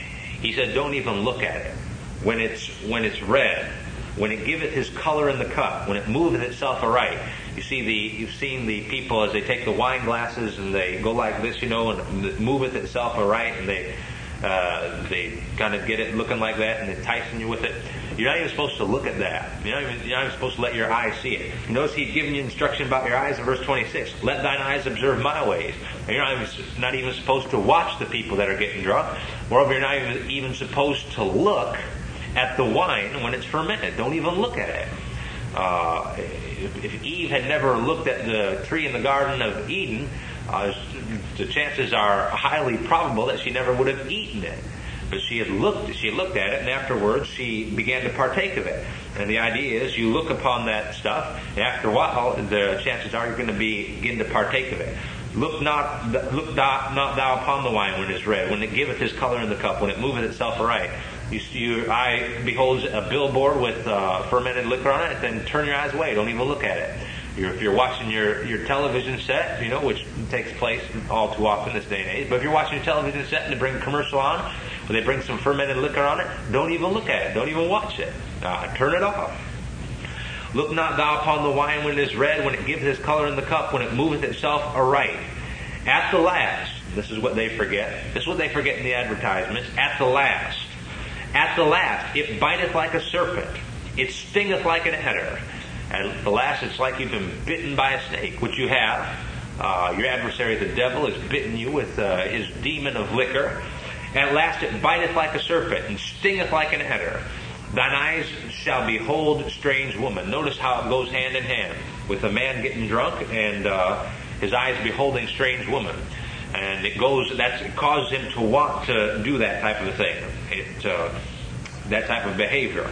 he said, don't even look at it. When it's when it's red, when it giveth his color in the cup, when it moveth itself aright. You see the you've seen the people as they take the wine glasses and they go like this, you know, and it moveth itself aright, and they uh, they kind of get it looking like that and enticing you with it. You're not even supposed to look at that. You're not even, you're not even supposed to let your eyes see it. You notice he's giving you instruction about your eyes in verse twenty-six. Let thine eyes observe my ways. And you're not even, not even supposed to watch the people that are getting drunk. Moreover, you're not even, even supposed to look at the wine when it's fermented. Don't even look at it. Uh, if, if Eve had never looked at the tree in the Garden of Eden, uh, the chances are highly probable that she never would have eaten it. But she had looked, she had looked at it, and afterwards she began to partake of it. And the idea is, you look upon that stuff, and after a while, the chances are you're going to begin to partake of it. Look not, look not, not thou upon the wine when it is red, when it giveth his color in the cup, when it moveth itself aright. You, your eye beholds a billboard with uh, fermented liquor on it, then turn your eyes away. Don't even look at it. You're, if you're watching your, your television set, you know, which takes place all too often this day and age, but if you're watching your television set and they bring a commercial on, or they bring some fermented liquor on it, don't even look at it. Don't even watch it. Uh, turn it off. Look not thou upon the wine when it is red, when it giveth his color in the cup, when it moveth itself aright. At the last, this is what they forget. This is what they forget in the advertisements. At the last. At the last, it biteth like a serpent. It stingeth like an adder. At the last, it's like you've been bitten by a snake, which you have. Uh, your adversary, the devil, has bitten you with uh, his demon of liquor. At last it biteth like a serpent, and stingeth like an adder. Thine eyes shall behold strange woman. Notice how it goes hand in hand with a man getting drunk and uh, his eyes beholding strange woman. And it goes, that's, it causes him to want to do that type of a thing. It, uh, that type of behavior.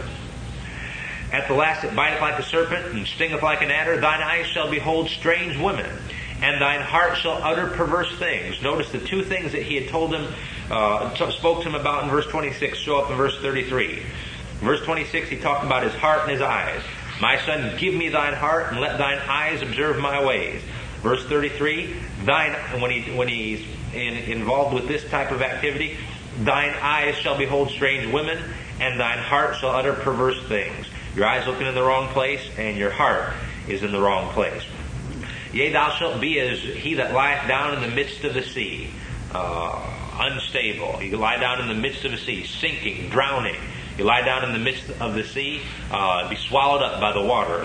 At the last it biteth like a serpent, and stingeth like an adder. Thine eyes shall behold strange women, and thine heart shall utter perverse things. Notice the two things that he had told him, uh, t- spoke to him about in verse twenty-six, show up in verse thirty-three. In verse twenty-six, he talked about his heart and his eyes. My son, give me thine heart, and let thine eyes observe my ways. Verse thirty-three, thine, when he when he's in, involved with this type of activity, thine eyes shall behold strange women, and thine heart shall utter perverse things. Your eyes looking in the wrong place, and your heart is in the wrong place. Yea, thou shalt be as he that lieth down in the midst of the sea, uh, unstable. You lie down in the midst of the sea, sinking, drowning. You lie down in the midst of the sea, uh, be swallowed up by the waters.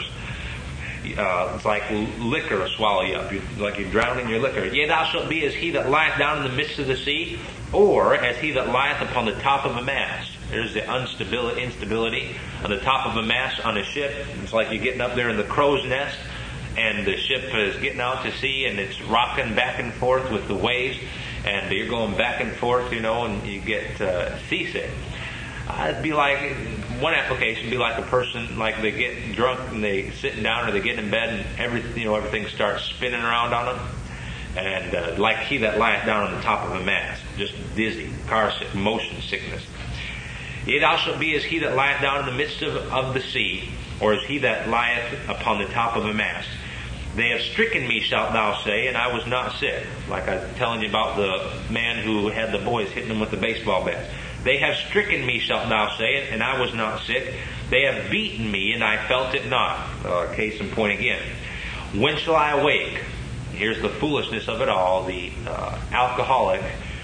Uh, it's like liquor will swallow you up, you, like you're drowning your liquor. Yea, thou shalt be as he that lieth down in the midst of the sea, or as he that lieth upon the top of a mast. There's the instability, instability on the top of a mast on a ship. It's like you're getting up there in the crow's nest, and the ship is getting out to sea, and it's rocking back and forth with the waves, and you're going back and forth, you know, and you get uh, seasick. Uh, it'd be like, one application would be like a person, like they get drunk and they sitting down or they get in bed and every, you know, everything starts spinning around on them. And uh, like he that lieth down on the top of a mast, just dizzy, car sick, motion sickness. Yea, thou shalt be as he that lieth down in the midst of, of the sea, or as he that lieth upon the top of a mast. They have stricken me, shalt thou say, and I was not sick. Like I was telling you about the man who had the boys hitting him with the baseball bats. They have stricken me, shalt thou say, and I was not sick. They have beaten me, and I felt it not. Uh, case in point again. When shall I awake? Here's the foolishness of it all. The uh, alcoholic,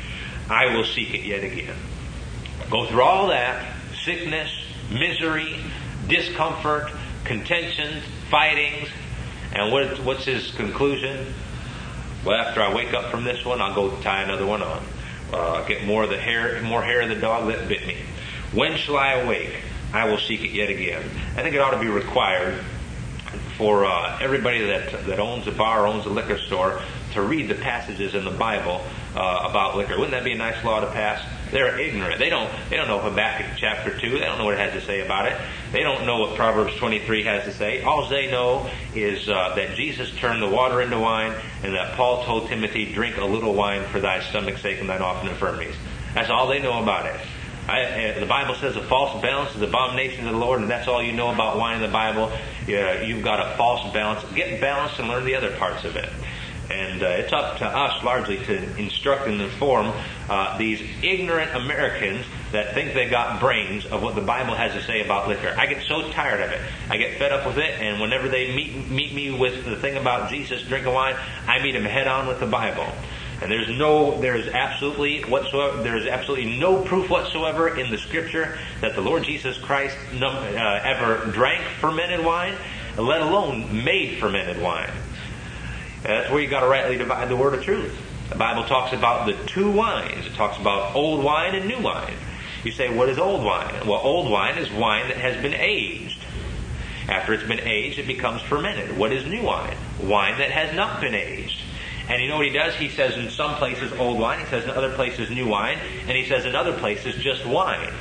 I will seek it yet again. Go through all that, sickness, misery, discomfort, contentions, fightings, and what, what's his conclusion? Well, after I wake up from this one, I'll go tie another one on. Uh, get more of the hair, more hair of the dog that bit me. When shall I awake? I will seek it yet again. I think it ought to be required for uh, everybody that that owns a bar, owns a liquor store, to read the passages in the Bible uh, about liquor. Wouldn't that be a nice law to pass? They're ignorant. They don't they don't know Habakkuk chapter two. They don't know what it has to say about it. They don't know what Proverbs twenty-three has to say. All they know is uh, that Jesus turned the water into wine, and that Paul told Timothy, drink a little wine for thy stomach's sake and thine often infirmities. That's all they know about it. I, uh, the Bible says a false balance is abomination to the Lord, and that's all you know about wine in the Bible. Uh, you've got a false balance. Get balanced and learn the other parts of it. And uh, it's up to us largely to instruct and inform uh, these ignorant Americans that think they got brains of what the Bible has to say about liquor. I get so tired of it. I get fed up with it, and whenever they meet meet me with the thing about Jesus drinking wine, I meet them head on with the Bible. And there's no, there's absolutely whatsoever, there's absolutely no proof whatsoever in the Scripture that the Lord Jesus Christ num, uh, ever drank fermented wine, let alone made fermented wine. That's where you got to rightly divide the word of truth. The Bible talks about the two wines. It talks about old wine and new wine. You say, what is old wine? Well, old wine is wine that has been aged. After it's been aged, it becomes fermented. What is new wine? Wine that has not been aged. And you know what he does? He says in some places old wine, he says in other places new wine, and he says in other places just wine.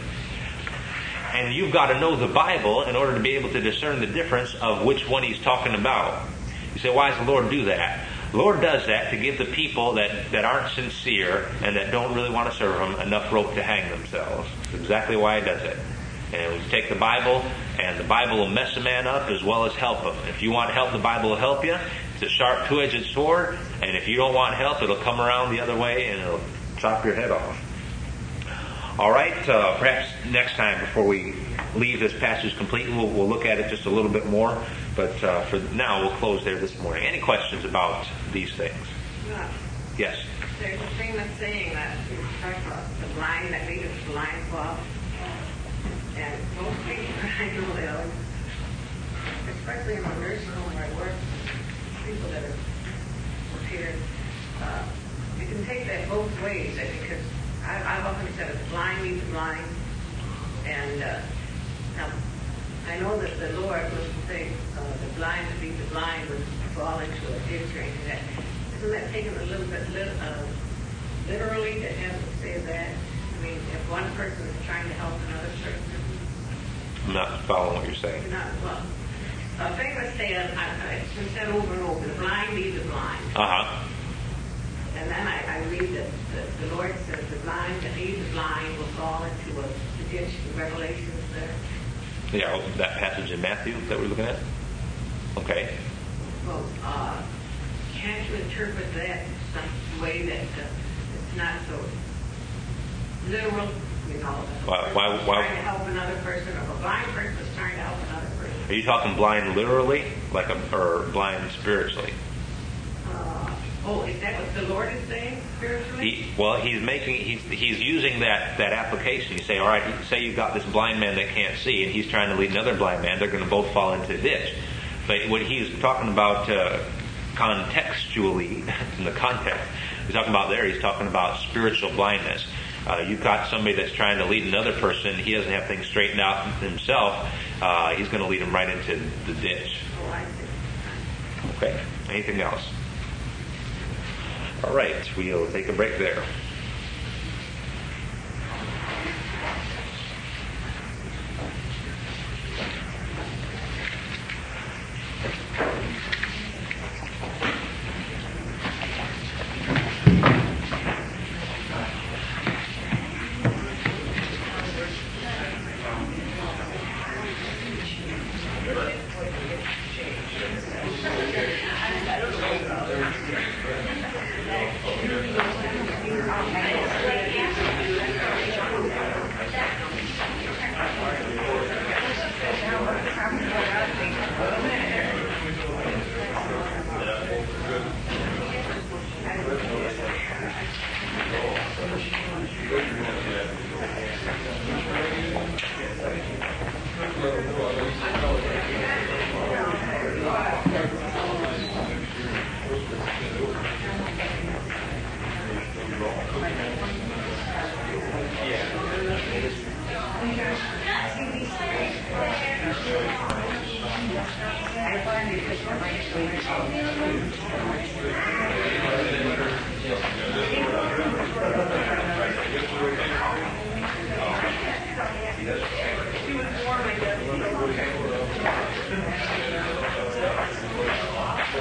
And you've got to know the Bible in order to be able to discern the difference of which one he's talking about. You say, why does the Lord do that? The Lord does that to give the people that, that aren't sincere and that don't really want to serve Him enough rope to hang themselves. That's exactly why He does it. And we take the Bible, and the Bible will mess a man up as well as help him. If you want help, the Bible will help you. It's a sharp two-edged sword, and if you don't want help, it'll come around the other way and it'll chop your head off. All right, uh, perhaps next time before we leave this passage completely, we'll, we'll look at it just a little bit more. But uh, for now, we'll close there this morning. Any questions about these things? Yeah. Yes? There's a famous saying that the blind that leadeth the blind cloth. And most people, I know they always, especially in my nursing home where I work, people that are here, uh, you can take that both ways. Because I, I've often said it's blind leads the blind. And uh, now, I know that the Lord was to say uh, the blind to lead the blind would fall into a ditch or anything like that. Isn't that taken a little bit lit, uh, literally to have to say that? I mean, if one person is trying to help another person. I'm not following what you're saying. Not, well, a famous saying, it's been said over and over, the blind lead the blind. Uh-huh. And then I, I read that the, the Lord says the blind that lead the blind will fall into a ditch, the Revelations there. Yeah, well, that passage in Matthew that we're looking at? Okay. Well, uh, can't you interpret that some way that uh, it's not so literal, you know? Why, why, why? Trying to help another person, or a blind person is trying to help another person. Are you talking blind literally, like a, or blind spiritually? Uh, oh, is that what the Lord is saying spiritually? He, well, he's making he's he's using that, that application. You say, all right, say you've got this blind man that can't see, and he's trying to lead another blind man. They're going to both fall into a ditch. But what he's talking about uh, contextually, in the context, he's talking about there. He's talking about spiritual blindness. Uh, you've got somebody that's trying to lead another person. He doesn't have things straightened out himself. Uh, he's going to lead him right into the ditch. Oh, I see. Okay. Anything else? All right. We'll take a break there. I find it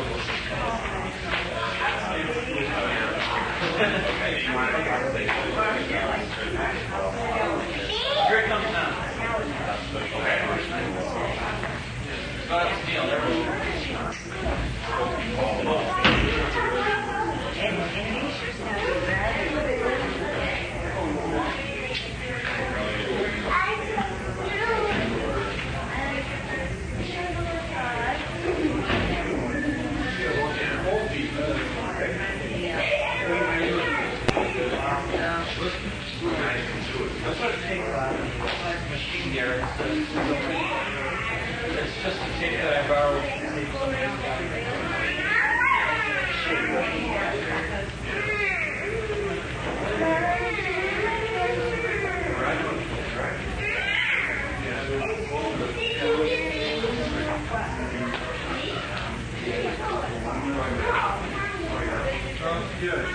Here it comes now. Go ahead and steal That's what it takes on a machine here. It's just a tape that I borrowed from somebody Good.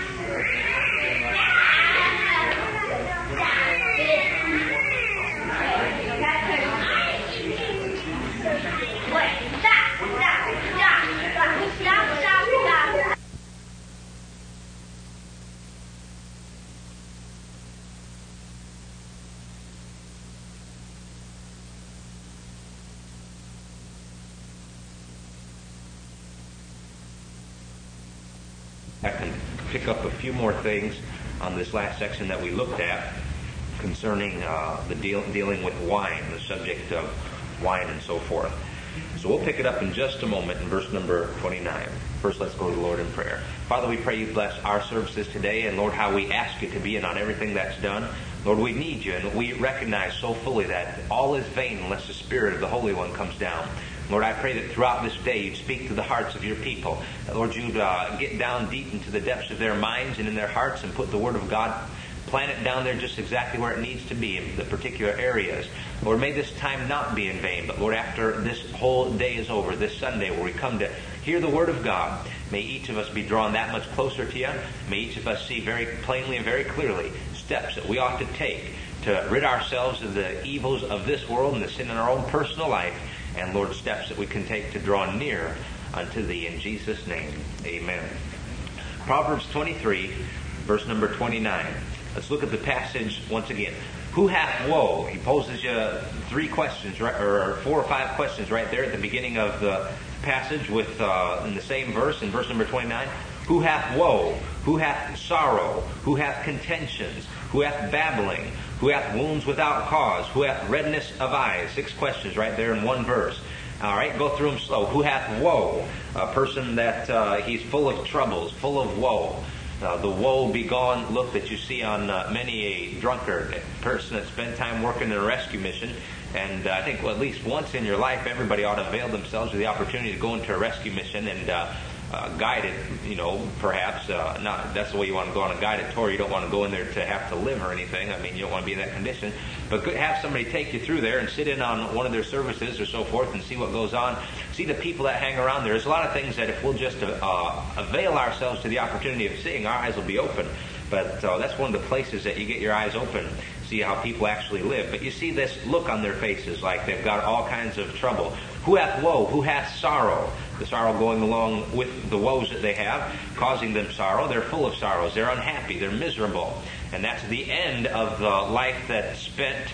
I can pick up a few more things on this last section that we looked at concerning uh, the deal, dealing with wine, the subject of wine and so forth. So we'll pick it up in just a moment in verse number twenty-nine. First, let's go to the Lord in prayer. Father, we pray you bless our services today, and Lord, how we ask you to be in on everything that's done. Lord, we need you, and we recognize so fully that all is vain unless the Spirit of the Holy One comes down. Lord, I pray that throughout this day you'd speak to the hearts of your people. That, Lord, you'd uh, get down deep into the depths of their minds and in their hearts and put the Word of God, plant it down there just exactly where it needs to be in the particular areas. Lord, may this time not be in vain, but Lord, after this whole day is over, this Sunday where we come to hear the Word of God, may each of us be drawn that much closer to you. May each of us see very plainly and very clearly steps that we ought to take to rid ourselves of the evils of this world and the sin in our own personal life. And Lord, steps that we can take to draw near unto thee. In Jesus' name, amen. Proverbs twenty-three, verse number twenty-nine. Let's look at the passage once again. Who hath woe? He poses you three questions, right, or four or five questions right there at the beginning of the passage with uh, in the same verse, in verse number twenty-nine. Who hath woe? Who hath sorrow? Who hath contentions? Who hath babbling? Who hath wounds without cause? Who hath redness of eyes? Six questions right there in one verse. All right, go through them slow. Who hath woe? A person that uh, he's full of troubles, full of woe. Uh, the woe begone look that you see on uh, many a drunkard, a person that spent time working in a rescue mission. And uh, I think well, at least once in your life, everybody ought to avail themselves of the opportunity to go into a rescue mission and uh, uh, guided, you know, perhaps. Uh, not that's the way you want to go on a guided tour. You don't want to go in there to have to live or anything. I mean, you don't want to be in that condition. But have somebody take you through there and sit in on one of their services or so forth and see what goes on. See the people that hang around there. There's a lot of things that if we'll just uh, avail ourselves to the opportunity of seeing, our eyes will be open. But uh, that's one of the places that you get your eyes open, see how people actually live. But you see this look on their faces like they've got all kinds of trouble. Who hath woe? Who hath sorrow? The sorrow going along with the woes that they have, causing them sorrow. They're full of sorrows. They're unhappy. They're miserable. And that's the end of the life that's spent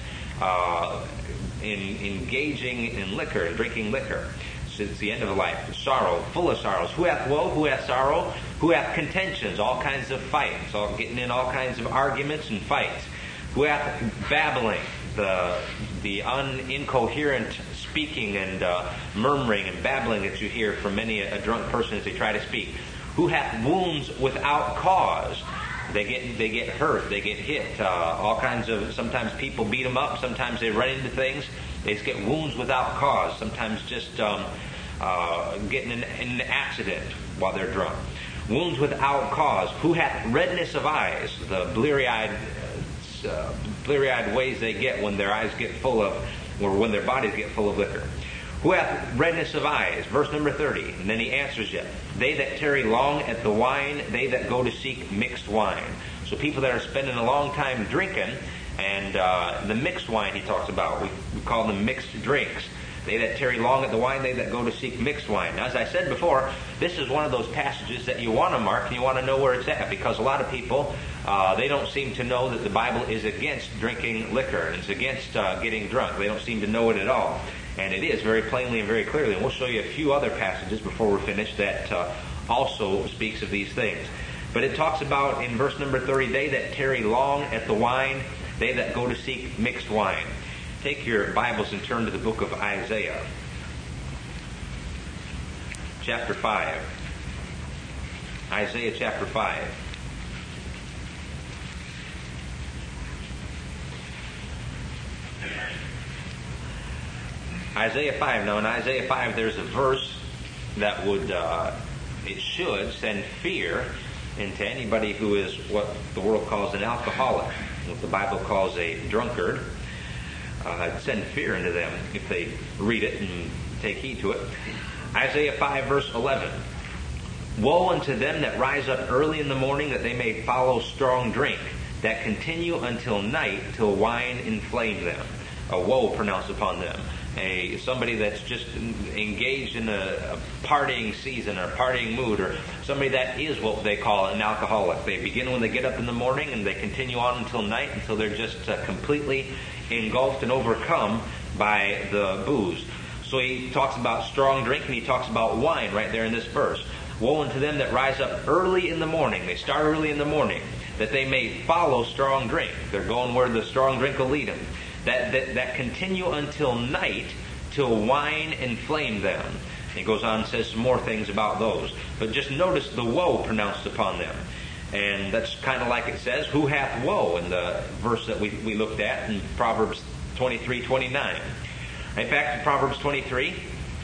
uh, in engaging in liquor and drinking liquor. So it's the end of the life. Sorrow, full of sorrows. Who hath woe? Who hath sorrow? Who hath contentions? All kinds of fights. All getting in all kinds of arguments and fights. Who hath babbling? The the un, incoherent speaking and uh, murmuring and babbling that you hear from many a, a drunk person as they try to speak. Who hath wounds without cause? They get they get hurt. They get hit. Uh, all kinds of. Sometimes people beat them up. Sometimes they run into things. They just get wounds without cause. Sometimes just um, uh, getting in, in an accident while they're drunk. Wounds without cause. Who hath redness of eyes? The bleary-eyed, uh, bleary-eyed ways they get when their eyes get full of, or when their bodies get full of liquor. Who hath redness of eyes? Verse number thirty. And then he answers you. They that tarry long at the wine, they that go to seek mixed wine. So people that are spending a long time drinking, and uh, the mixed wine he talks about, we, we call them mixed drinks. They that tarry long at the wine, they that go to seek mixed wine. Now, as I said before, this is one of those passages that you want to mark and you want to know where it's at, because a lot of people, uh, they don't seem to know that the Bible is against drinking liquor and it's against uh, getting drunk. They don't seem to know it at all. And it is very plainly and very clearly. And we'll show you a few other passages before we're finished that uh, also speaks of these things. But it talks about in verse number thirty, they that tarry long at the wine, they that go to seek mixed wine. Take your Bibles and turn to the book of Isaiah, chapter five. Isaiah chapter five. Isaiah five. Now in Isaiah five there's a verse that would, uh, it should send fear into anybody who is what the world calls an alcoholic, what the Bible calls a drunkard. Uh, send fear into them if they read it and take heed to it. Isaiah five verse eleven. Woe unto them that rise up early in the morning, that they may follow strong drink, that continue until night, till wine inflame them. A woe pronounced upon them. A somebody that's just engaged in a, a partying season or partying mood, or somebody that is what they call an alcoholic. They begin when they get up in the morning and they continue on until night, until they're just uh, completely engulfed and overcome by the booze. So he talks about strong drink and he talks about wine right there in this verse. Woe unto them that rise up early in the morning. They start early in the morning, that they may follow strong drink. They're going where the strong drink will lead them. That, that, that continue until night, till wine inflame them. And he goes on and says some more things about those. But just notice the woe pronounced upon them. And that's kind of like it says, who hath woe, in the verse that we, we looked at in Proverbs twenty-three twenty-nine. In fact, in Proverbs twenty-three,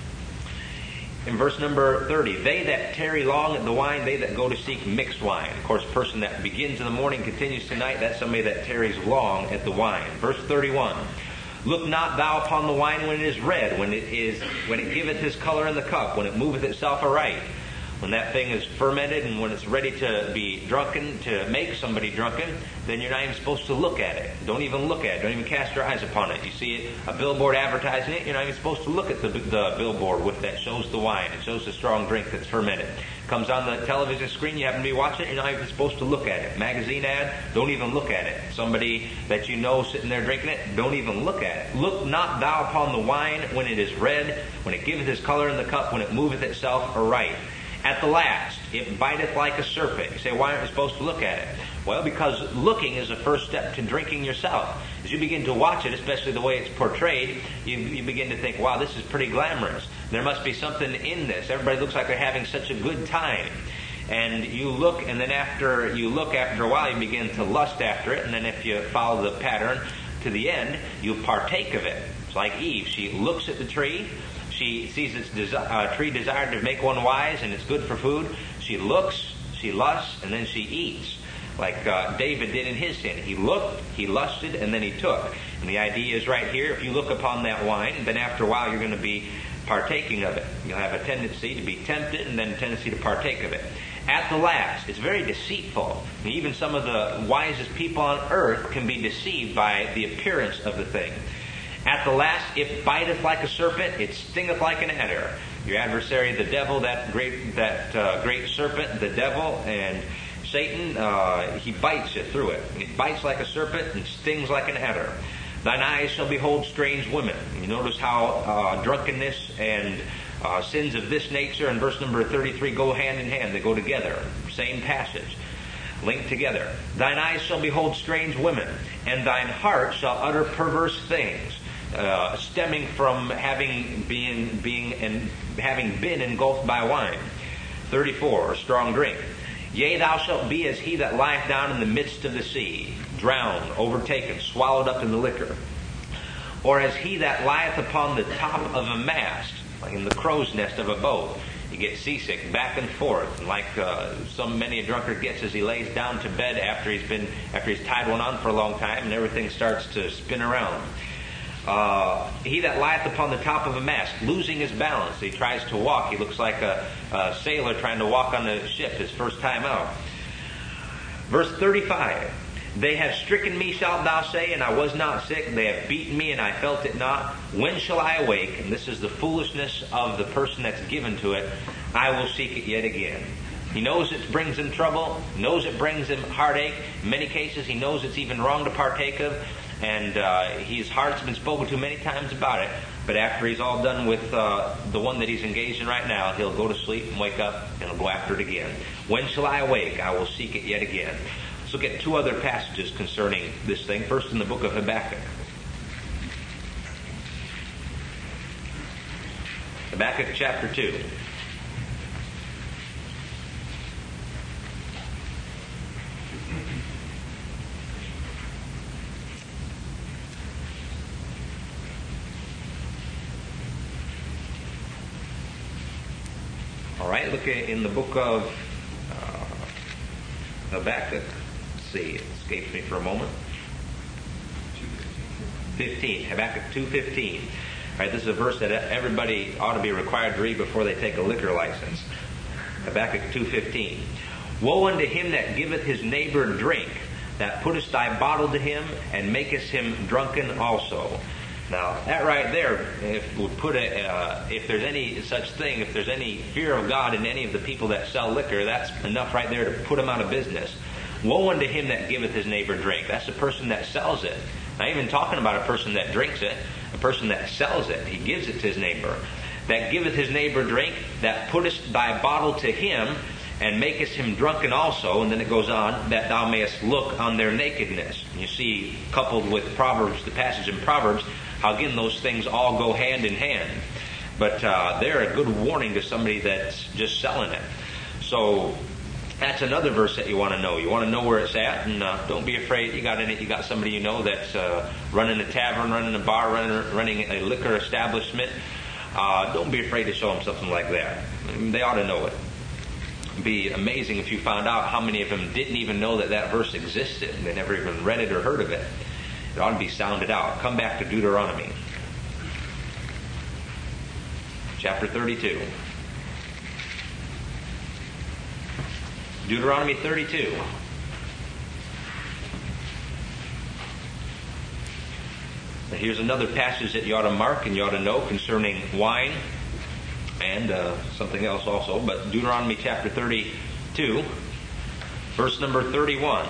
in verse number thirty, they that tarry long at the wine, they that go to seek mixed wine. Of course, a person that begins in the morning, continues to night, that's somebody that tarries long at the wine. Verse thirty-one, look not thou upon the wine when it is red, when it is when it giveth his color in the cup, when it moveth itself aright. When that thing is fermented and when it's ready to be drunken, to make somebody drunken, then you're not even supposed to look at it. Don't even look at it. Don't even cast your eyes upon it. You see it, a billboard advertising it, you're not even supposed to look at the, the billboard with that shows the wine. It shows the strong drink that's fermented. Comes on the television screen, you happen to be watching it, you're not even supposed to look at it. Magazine ad, don't even look at it. Somebody that you know sitting there drinking it, don't even look at it. Look not thou upon the wine when it is red, when it giveth his color in the cup, when it moveth itself aright. At the last, it biteth like a serpent. You say, why aren't we supposed to look at it? Well, because looking is the first step to drinking yourself. As you begin to watch it, especially the way it's portrayed, you, you begin to think, wow, this is pretty glamorous. There must be something in this. Everybody looks like they're having such a good time. And you look, and then after you look after a while, you begin to lust after it. And then if you follow the pattern to the end, you partake of it. It's like Eve. She looks at the tree. She sees its desi- uh, tree desired to make one wise, and it's good for food. She looks, she lusts, and then she eats. Like uh, David did in his sin. He looked, he lusted, and then he took. And the idea is right here, if you look upon that wine, then after a while you're going to be partaking of it. You'll have a tendency to be tempted, and then a tendency to partake of it. At the last, it's very deceitful. And even some of the wisest people on earth can be deceived by the appearance of the thing. At the last, it biteth like a serpent, it stingeth like an adder. Your adversary, the devil, that great that uh, great serpent, the devil, and Satan, uh, he bites you through it. It bites like a serpent and stings like an adder. Thine eyes shall behold strange women. You notice how uh, drunkenness and uh, sins of this nature in verse number thirty-three go hand in hand. They go together. Same passage. Linked together. Thine eyes shall behold strange women, and thine heart shall utter perverse things. Uh, stemming from having been being and having been engulfed by wine. thirty-four, or strong drink. Yea, thou shalt be as he that lieth down in the midst of the sea, drowned, overtaken, swallowed up in the liquor. Or as he that lieth upon the top of a mast, like in the crow's nest of a boat. You get seasick back and forth, and like uh, some many a drunkard gets as he lays down to bed after he's been after he's tied one on for a long time, and everything starts to spin around. Uh, he that lieth upon the top of a mast, losing his balance. He tries to walk. He looks like a, a sailor trying to walk on the ship his first time out. Verse thirty-five. They have stricken me, shalt thou say, and I was not sick. They have beaten me, and I felt it not. When shall I awake? And this is the foolishness of the person that's given to it. I will seek it yet again. He knows it brings him trouble, knows it brings him heartache. In many cases, he knows it's even wrong to partake of, and uh, his heart's been spoken to many times about it. But after he's all done with uh, the one that he's engaged in right now, he'll go to sleep and wake up, and he'll go after it again. When shall I awake? I will seek it yet again. Let's look at two other passages concerning this thing. First, in the book of Habakkuk. Habakkuk chapter two. All right, look in the book of uh, Habakkuk. Let's see, it escapes me for a moment. fifteen, Habakkuk two fifteen. All right, this is a verse that everybody ought to be required to read before they take a liquor license. Habakkuk two fifteen. Woe unto him that giveth his neighbor drink, that puttest thy bottle to him, and makest him drunken also. Now, that right there, if we put a, uh, if there's any such thing, if there's any fear of God in any of the people that sell liquor, that's enough right there to put them out of business. Woe unto him that giveth his neighbor drink. That's the person that sells it. Not even talking about a person that drinks it, a person that sells it. He gives it to his neighbor. That giveth his neighbor drink, that puttest thy bottle to him, and makest him drunken also. And then it goes on, that thou mayest look on their nakedness. And you see, coupled with Proverbs, the passage in Proverbs, how again those things all go hand in hand. But uh, they're a good warning to somebody that's just selling it. So that's another verse that you want to know. You want to know where it's at, and uh, don't be afraid. You got in it. You got somebody you know that's uh, running a tavern, running a bar, running, running a liquor establishment. Uh, don't be afraid to show them something like that. I mean, they ought to know it. It'd be amazing if you found out how many of them didn't even know that that verse existed. They never even read it or heard of it. It ought to be sounded out. Come back to Deuteronomy. Chapter thirty-two. Deuteronomy thirty-two. Now here's another passage that you ought to mark and you ought to know concerning wine and uh, something else also. But Deuteronomy chapter thirty-two, verse number thirty-one.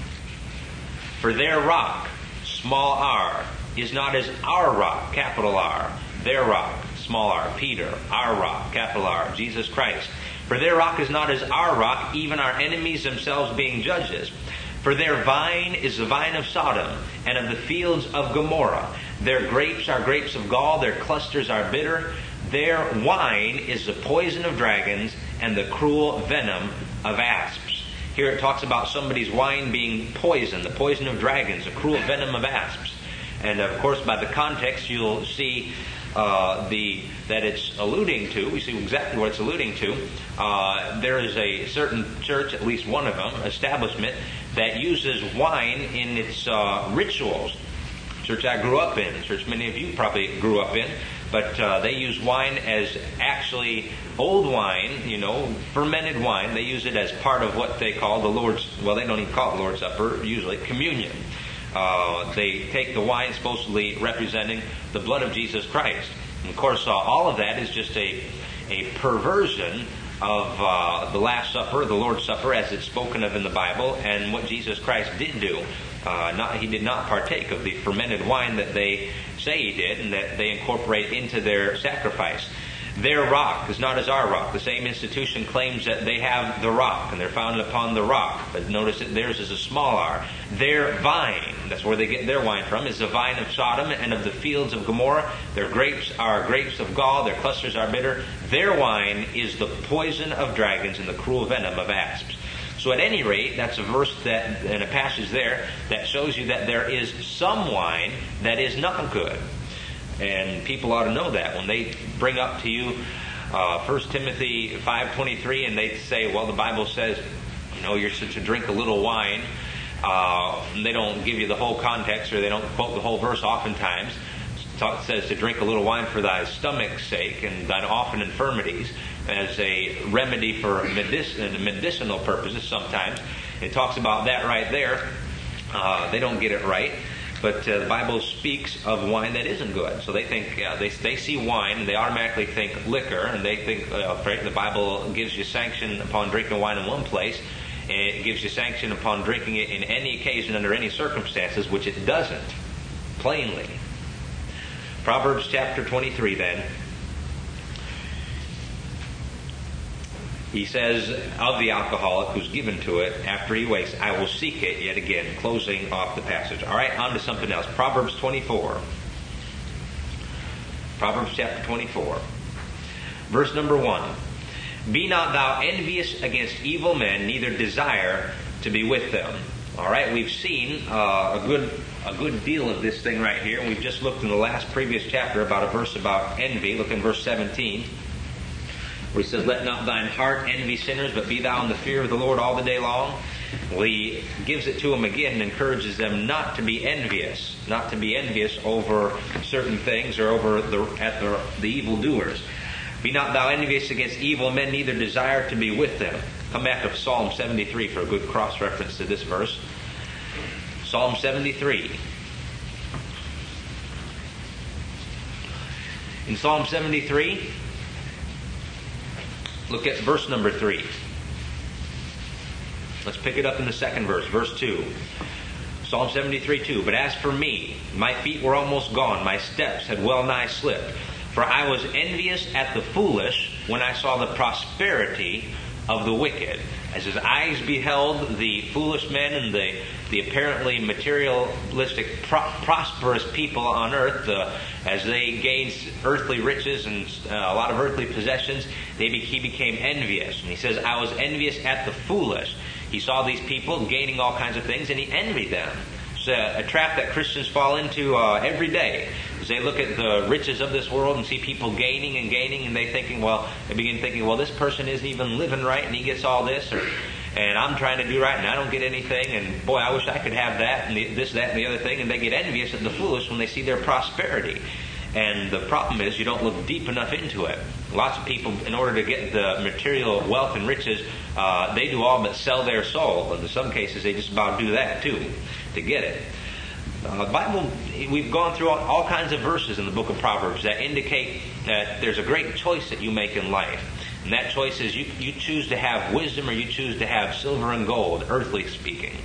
For their rock, small r, is not as our rock, capital R. Their rock, small r, Peter. Our rock, capital R, Jesus Christ. For their rock is not as our rock, even our enemies themselves being judges. For their vine is the vine of Sodom, and of the fields of Gomorrah. Their grapes are grapes of gall, their clusters are bitter. Their wine is the poison of dragons, and the cruel venom of asps. Here it talks about somebody's wine being poison, the poison of dragons, the cruel venom of asps. And of course, by the context, you'll see uh, the that it's alluding to. We see exactly what it's alluding to. Uh, there is a certain church, at least one of them, establishment, that uses wine in its uh, rituals. Church I grew up in, church many of you probably grew up in, but uh, they use wine as actually old wine, you know, fermented wine. They use it as part of what they call the Lord's, well, they don't even call it the Lord's Supper, usually communion. Uh, they take the wine supposedly representing the blood of Jesus Christ. And of course, uh, all of that is just a, a perversion of uh, the Last Supper, the Lord's Supper, as it's spoken of in the Bible, and what Jesus Christ did do. Uh, not, he did not partake of the fermented wine that they say he did and that they incorporate into their sacrifice. Their rock is not as our rock. The same institution claims that they have the rock and they're founded upon the rock. But notice that theirs is a small r. Their vine, that's where they get their wine from, is the vine of Sodom and of the fields of Gomorrah. Their grapes are grapes of gall. Their clusters are bitter. Their wine is the poison of dragons and the cruel venom of asps. So at any rate, that's a verse that, and a passage there, that shows you that there is some wine that is not good. And people ought to know that. When they bring up to you uh, First Timothy five twenty-three and they say, well, the Bible says, you know, you're to drink a little wine. Uh, they don't give you the whole context, or they don't quote the whole verse oftentimes. It says to drink a little wine for thy stomach's sake and thine often infirmities, as a remedy for medic- medicinal purposes sometimes. It talks about that right there. Uh, they don't get it right. But uh, the Bible speaks of wine that isn't good. So they think, uh, they, they see wine, and they automatically think liquor, and they think uh, the Bible gives you sanction upon drinking wine in one place, and it gives you sanction upon drinking it in any occasion under any circumstances, which it doesn't, plainly. Proverbs chapter twenty-three then. He says of the alcoholic who's given to it, after he wakes, I will seek it yet again, closing off the passage. All right, on to something else. Proverbs twenty-four. Proverbs chapter twenty-four. Verse number one. Be not thou envious against evil men, neither desire to be with them. All right, we've seen uh, a good a good deal of this thing right here. We've just looked in the last previous chapter about a verse about envy. Look in verse seventeen. Where he says, let not thine heart envy sinners, but be thou in the fear of the Lord all the day long. Well, he gives it to them again and encourages them not to be envious, not to be envious over certain things or over the at the, the evildoers. Be not thou envious against evil men, neither desire to be with them. Come back to Psalm seventy-three for a good cross-reference to this verse. Psalm seventy-three. In Psalm seventy-three, look at verse number three. Let's pick it up in the second verse, verse two. Psalm seventy-three, two. But as for me, my feet were almost gone, my steps had well nigh slipped. For I was envious at the foolish when I saw the prosperity of the wicked. As his eyes beheld the foolish men and the, the apparently materialistic, pro- prosperous people on earth, uh, as they gained earthly riches and uh, a lot of earthly possessions, they be, he became envious. And he says, I was envious at the foolish. He saw these people gaining all kinds of things, and he envied them. It's a, a trap that Christians fall into uh, every day. As they look at the riches of this world and see people gaining and gaining, and they thinking, well, they begin thinking, well, this person isn't even living right, and he gets all this, or and I'm trying to do right, and I don't get anything, and boy, I wish I could have that, and the, this, that, and the other thing, and they get envious at the foolish when they see their prosperity. And the problem is you don't look deep enough into it. Lots of people, in order to get the material wealth and riches, uh, they do all but sell their soul. And in some cases, they just about do that too, to get it. Uh, the Bible, we've gone through all, all kinds of verses in the book of Proverbs that indicate that there's a great choice that you make in life. And that choice is you, you choose to have wisdom or you choose to have silver and gold, earthly speaking.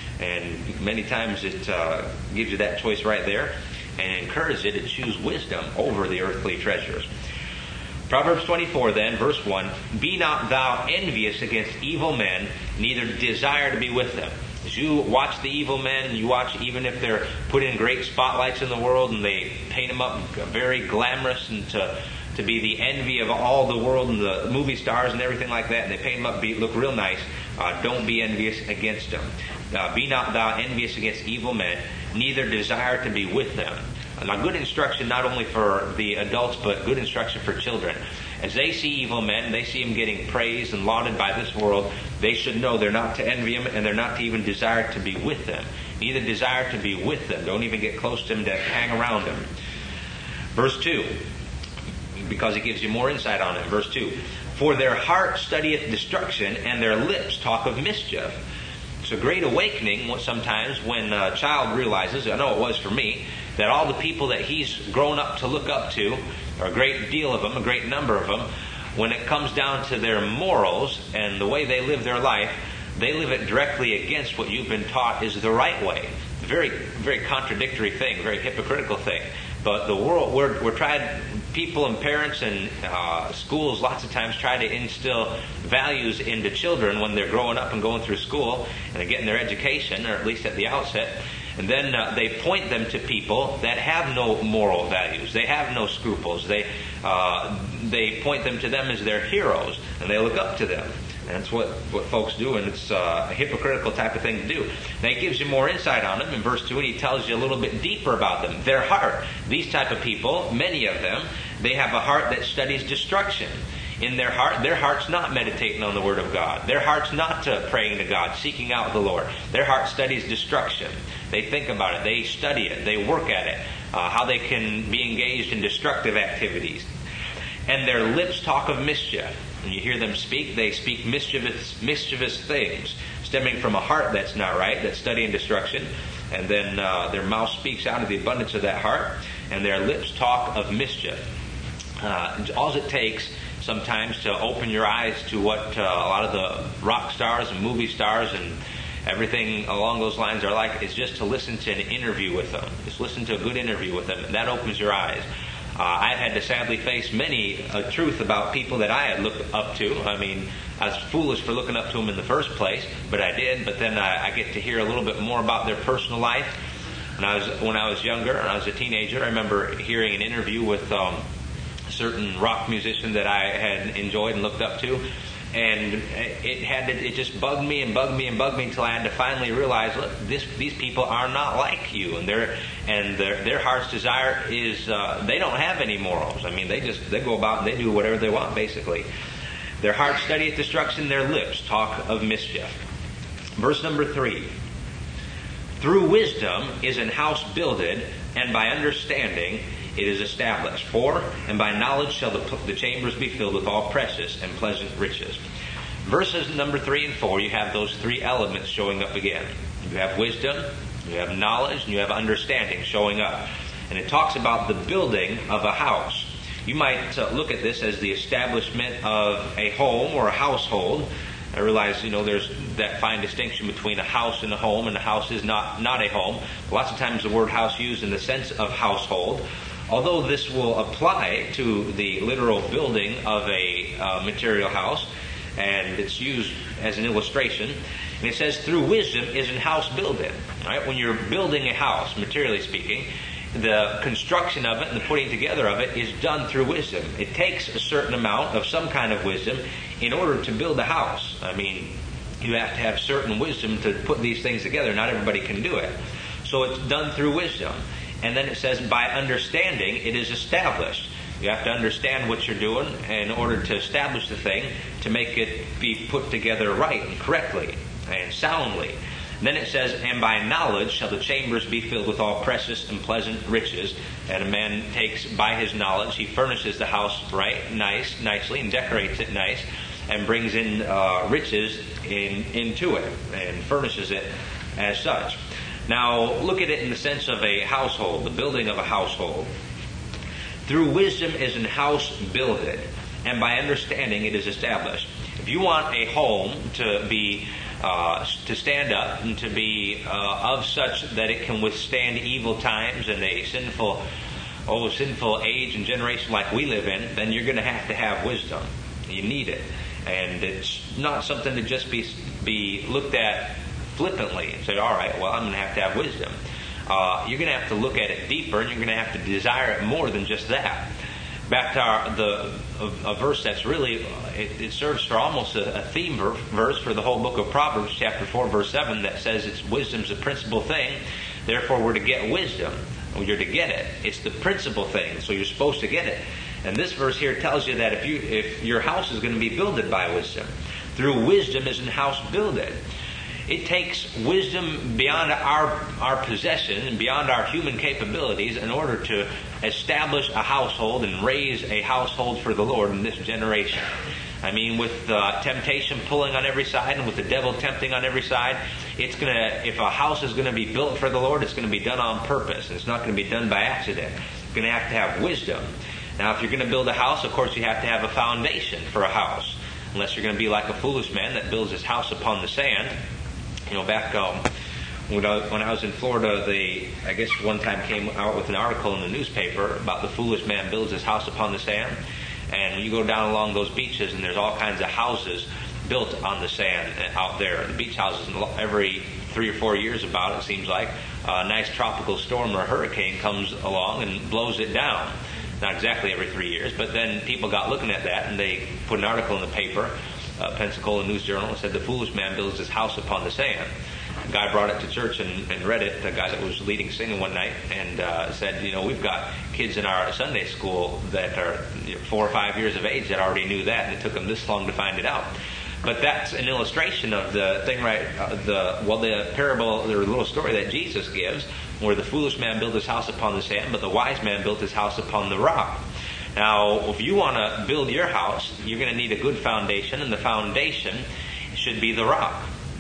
And many times it uh, gives you that choice right there and encourages you to choose wisdom over the earthly treasures. Proverbs twenty-four then, verse one, Be not thou envious against evil men, neither desire to be with them. As you watch the evil men, and you watch even if they're put in great spotlights in the world and they paint them up very glamorous and to, to be the envy of all the world and the movie stars and everything like that, and they paint them up, be, look real nice, uh, don't be envious against them. Uh, be not thou envious against evil men, neither desire to be with them. Now, good instruction not only for the adults, but good instruction for children. As they see evil men, they see them getting praised and lauded by this world, they should know they're not to envy them and they're not to even desire to be with them. Neither desire to be with them. Don't even get close to them to hang around them. Verse two, because it gives you more insight on it. Verse two, For their heart studieth destruction, and their lips talk of mischief. It's a great awakening sometimes when a child realizes, I know it was for me, that all the people that he's grown up to look up to, or a great deal of them, a great number of them, when it comes down to their morals and the way they live their life, they live it directly against what you've been taught is the right way. Very, very contradictory thing, very hypocritical thing. But the world, we're, we're trying, people and parents and uh, schools lots of times try to instill values into children when they're growing up and going through school and they're getting their education, or at least at the outset. And then uh, they point them to people that have no moral values. They have no scruples. They uh, they point them to them as their heroes, and they look up to them. And that's what, what folks do, and it's uh, a hypocritical type of thing to do. Now, he gives you more insight on them in verse two, and he tells you a little bit deeper about them. Their heart. These type of people, many of them, they have a heart that studies destruction. In their heart, their heart's not meditating on the Word of God. Their heart's not uh, praying to God, seeking out the Lord. Their heart studies destruction. They think about it. They study it. They work at it. Uh, how they can be engaged in destructive activities. And their lips talk of mischief. When you hear them speak, they speak mischievous, mischievous things. stemming from a heart that's not right, that's studying destruction. And then uh, their mouth speaks out of the abundance of that heart, and their lips talk of mischief. Uh, all it takes sometimes to open your eyes to what uh, a lot of the rock stars and movie stars and everything along those lines are like is just to listen to an interview with them. Just listen to a good interview with them, and that opens your eyes. Uh, I've had to sadly face many a truth about people that I had looked up to. I mean, I was foolish for looking up to them in the first place, but I did. But then I, I get to hear a little bit more about their personal life. When I was when I was younger, and I was a teenager, I remember hearing an interview with um, a certain rock musician that I had enjoyed and looked up to, and it had to, it just bugged me and bugged me and bugged me until I had to finally realize, look, this, these people are not like you, and their and their their heart's desire is uh, they don't have any morals. I mean, they just they go about and they do whatever they want, basically. Their hearts study at destruction, their lips talk of mischief. Verse number three. Through wisdom is an house builded, and by understanding it is established. For, and by knowledge shall the, the chambers be filled with all precious and pleasant riches. Verses number three and four, you have those three elements showing up again. You have wisdom, you have knowledge, and you have understanding showing up. And it talks about the building of a house. You might uh, look at this as the establishment of a home or a household. I realize, you know, there's that fine distinction between a house and a home, and a house is not, not a home. Lots of times the word house used in the sense of household. Although this will apply to the literal building of a uh, material house, and it's used as an illustration. And it says, through wisdom is an house builded. Right? When you're building a house, materially speaking, the construction of it and the putting together of it is done through wisdom. It takes a certain amount of some kind of wisdom in order to build a house. I mean, you have to have certain wisdom to put these things together. Not everybody can do it. So it's done through wisdom. And then it says, by understanding, it is established. You have to understand what you're doing in order to establish the thing, to make it be put together right and correctly and soundly. And then it says, and by knowledge shall the chambers be filled with all precious and pleasant riches. And a man takes, by his knowledge, he furnishes the house right, nice, nicely, and decorates it nice, and brings in uh, riches in, into it, and furnishes it as such. Now, look at it in the sense of a household, the building of a household. Through wisdom is an house builded, and by understanding it is established. If you want a home to be uh, to stand up and to be uh, of such that it can withstand evil times and a sinful, oh, sinful age and generation like we live in, then you're going to have to have wisdom. You need it, and it's not something to just be be looked at flippantly and say, all right, well, I'm going to have to have wisdom. Uh, you're going to have to look at it deeper, and you're going to have to desire it more than just that. Back to our, the a, a verse that's really, it, it serves for almost a, a theme ver, verse for the whole book of Proverbs, chapter four, verse seven, that says it's wisdom's the principal thing. Therefore, we're to get wisdom. Well, you're to get it. It's the principal thing, so you're supposed to get it. And this verse here tells you that if you if your house is going to be builded by wisdom, through wisdom is an house builded. It takes wisdom beyond our our possession and beyond our human capabilities in order to establish a household and raise a household for the Lord in this generation. I mean, with uh, temptation pulling on every side and with the devil tempting on every side, it's gonna. If a house is going to be built for the Lord, it's going to be done on purpose. It's not going to be done by accident. You're going to have to have wisdom. Now, if you're going to build a house, of course, you have to have a foundation for a house. Unless you're going to be like a foolish man that builds his house upon the sand. You know, back um, when, I, when I was in Florida, they, I guess one time came out with an article in the newspaper about the foolish man builds his house upon the sand. And when you go down along those beaches, and there's all kinds of houses built on the sand out there. The beach houses, every three or four years about, it seems like, a nice tropical storm or hurricane comes along and blows it down. Not exactly every three years, but then people got looking at that, and they put an article in the paper, Uh, Pensacola News Journal, and said the foolish man builds his house upon the sand. A guy brought it to church and, and read it, the guy that was leading singing one night, and uh, said, you know, we've got kids in our Sunday school that are you know, four or five years of age that already knew that, and it took them this long to find it out. But that's an illustration of the thing, right? Uh, the well, the parable, the little story that Jesus gives, where the foolish man built his house upon the sand, but the wise man built his house upon the rock. Now, if you want to build your house, you're going to need a good foundation, and the foundation should be the rock.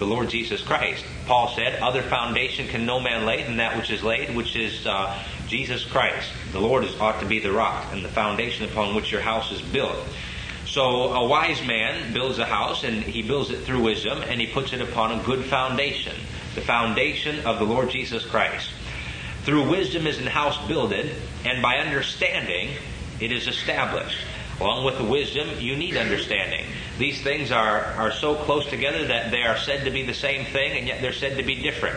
the Lord Jesus Christ. Paul said, other foundation can no man lay than that which is laid, which is uh, Jesus Christ. The Lord is, ought to be the rock and the foundation upon which your house is built. So a wise man builds a house, and he builds it through wisdom, and he puts it upon a good foundation, the foundation of the Lord Jesus Christ. Through wisdom is an house builded, and by understanding it is established. Along with the wisdom, you need understanding. These things are, are so close together that they are said to be the same thing, and yet they're said to be different.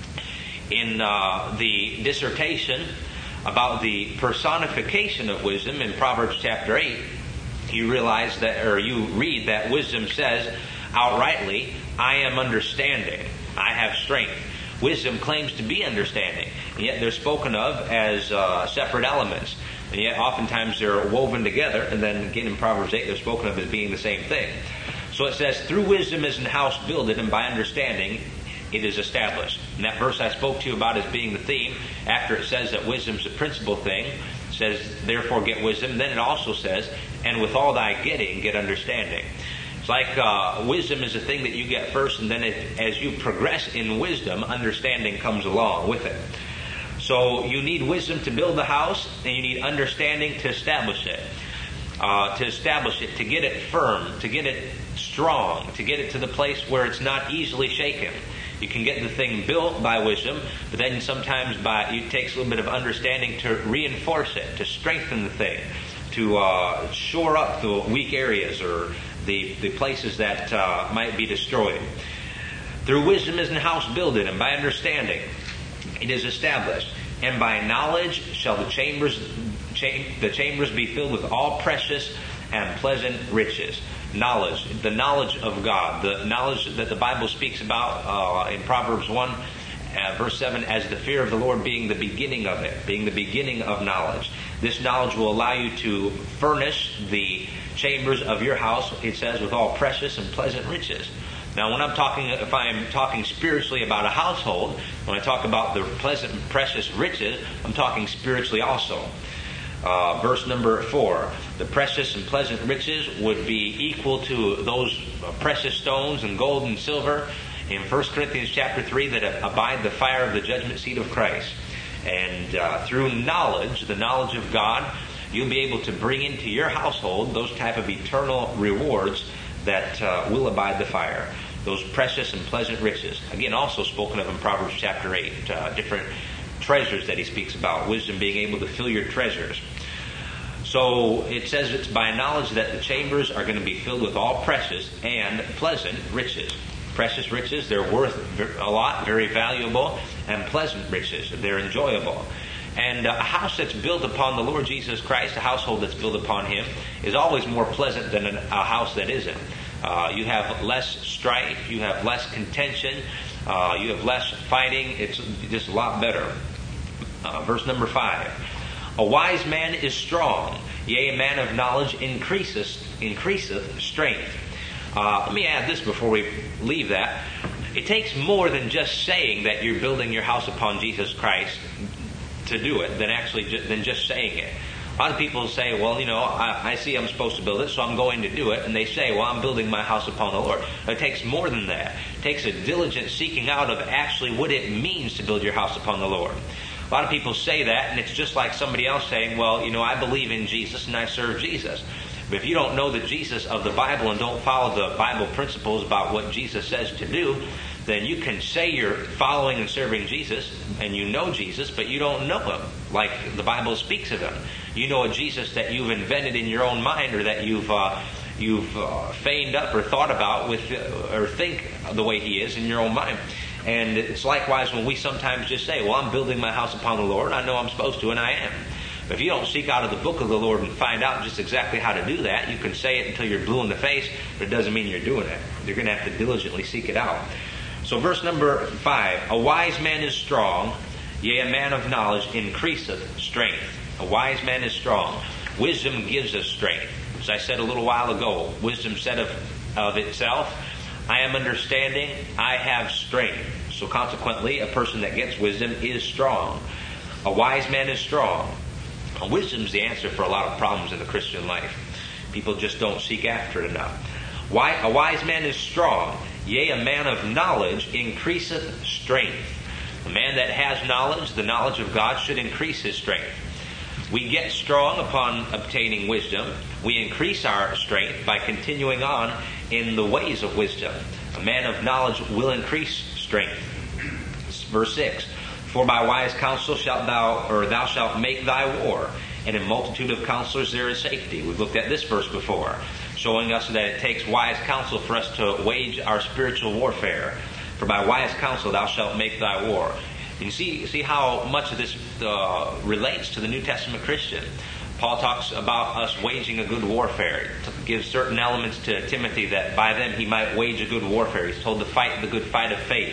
In uh, the dissertation about the personification of wisdom in Proverbs chapter eight, you realize that, or you read that wisdom says outrightly, I am understanding, I have strength. Wisdom claims to be understanding, and yet they're spoken of as uh, separate elements. And yet oftentimes they're woven together, and then again in Proverbs eight they're spoken of as being the same thing. So it says, through wisdom is an house builded, and by understanding it is established. And that verse I spoke to you about as being the theme, after it says that wisdom's the principal thing, it says, therefore get wisdom. Then it also says, and with all thy getting, get understanding. It's like uh, wisdom is a thing that you get first, and then it, as you progress in wisdom, understanding comes along with it. So you need wisdom to build the house, and you need understanding to establish it. Uh, to establish it, to get it firm, to get it strong, to get it to the place where it's not easily shaken. You can get the thing built by wisdom, but then sometimes by it takes a little bit of understanding to reinforce it, to strengthen the thing, to uh, shore up the weak areas or the, the places that uh, might be destroyed. Through wisdom is an house builded, and by understanding it is established. And by knowledge shall the chambers cha- the chambers be filled with all precious and pleasant riches. Knowledge, the knowledge of God, the knowledge that the Bible speaks about uh, in Proverbs one, uh, verse seven, as the fear of the Lord being the beginning of it, being the beginning of knowledge. This knowledge will allow you to furnish the chambers of your house, it says, with all precious and pleasant riches. Now, when I'm talking, if I'm talking spiritually about a household, when I talk about the pleasant and precious riches, I'm talking spiritually also. Uh, verse number four, the precious and pleasant riches would be equal to those precious stones and gold and silver in First Corinthians chapter three that abide the fire of the judgment seat of Christ. And uh, through knowledge, the knowledge of God, you'll be able to bring into your household those type of eternal rewards that uh, will abide the fire. Those precious and pleasant riches. Again, also spoken of in Proverbs chapter eight. Uh, different treasures that he speaks about. Wisdom being able to fill your treasures. So it says it's by knowledge that the chambers are going to be filled with all precious and pleasant riches. Precious riches, they're worth a lot, very valuable, and pleasant riches, they're enjoyable. And a house that's built upon the Lord Jesus Christ, a household that's built upon Him, is always more pleasant than a house that isn't. Uh, you have less strife, you have less contention, uh, you have less fighting. It's just a lot better. Uh, verse number five. A wise man is strong, yea, a man of knowledge increaseth, increaseth strength. Uh, let me add this before we leave that. It takes more than just saying that you're building your house upon Jesus Christ to do it than actually ju- than just saying it. A lot of people say, well, you know, I, I see I'm supposed to build it, so I'm going to do it. And they say, well, I'm building my house upon the Lord. It takes more than that. It takes a diligent seeking out of actually what it means to build your house upon the Lord. A lot of people say that, and it's just like somebody else saying, well, you know, I believe in Jesus and I serve Jesus. But if you don't know the Jesus of the Bible and don't follow the Bible principles about what Jesus says to do, then you can say you're following and serving Jesus, and you know Jesus, but you don't know Him like the Bible speaks of Him. You know a Jesus that you've invented in your own mind, or that you've uh, you've uh, feigned up or thought about with, uh, or think the way He is in your own mind. And it's likewise when we sometimes just say, well, I'm building my house upon the Lord. I know I'm supposed to, and I am. But if you don't seek out of the book of the Lord and find out just exactly how to do that, you can say it until you're blue in the face, but it doesn't mean you're doing it. You're going to have to diligently seek it out. So verse number five, a wise man is strong, yea, a man of knowledge increaseth strength. A wise man is strong. Wisdom gives us strength. As I said a little while ago, wisdom said of, of itself, I am understanding, I have strength. So consequently, a person that gets wisdom is strong. A wise man is strong. Wisdom is the answer for a lot of problems in the Christian life. People just don't seek after it enough. Why, a wise man is strong, Yea, a man of knowledge increaseth strength. A man that has knowledge, the knowledge of God, should increase his strength. We get strong upon obtaining wisdom. We increase our strength by continuing on in the ways of wisdom. A man of knowledge will increase strength. Verse six, for by wise counsel shalt thou, or thou shalt make thy war, and in multitude of counselors there is safety. We've looked at this verse before, showing us that it takes wise counsel for us to wage our spiritual warfare. For by wise counsel thou shalt make thy war. You see, see how much of this uh, relates to the New Testament Christian. Paul talks about us waging a good warfare. He gives certain elements to Timothy that by them he might wage a good warfare. He's told to fight the good fight of faith.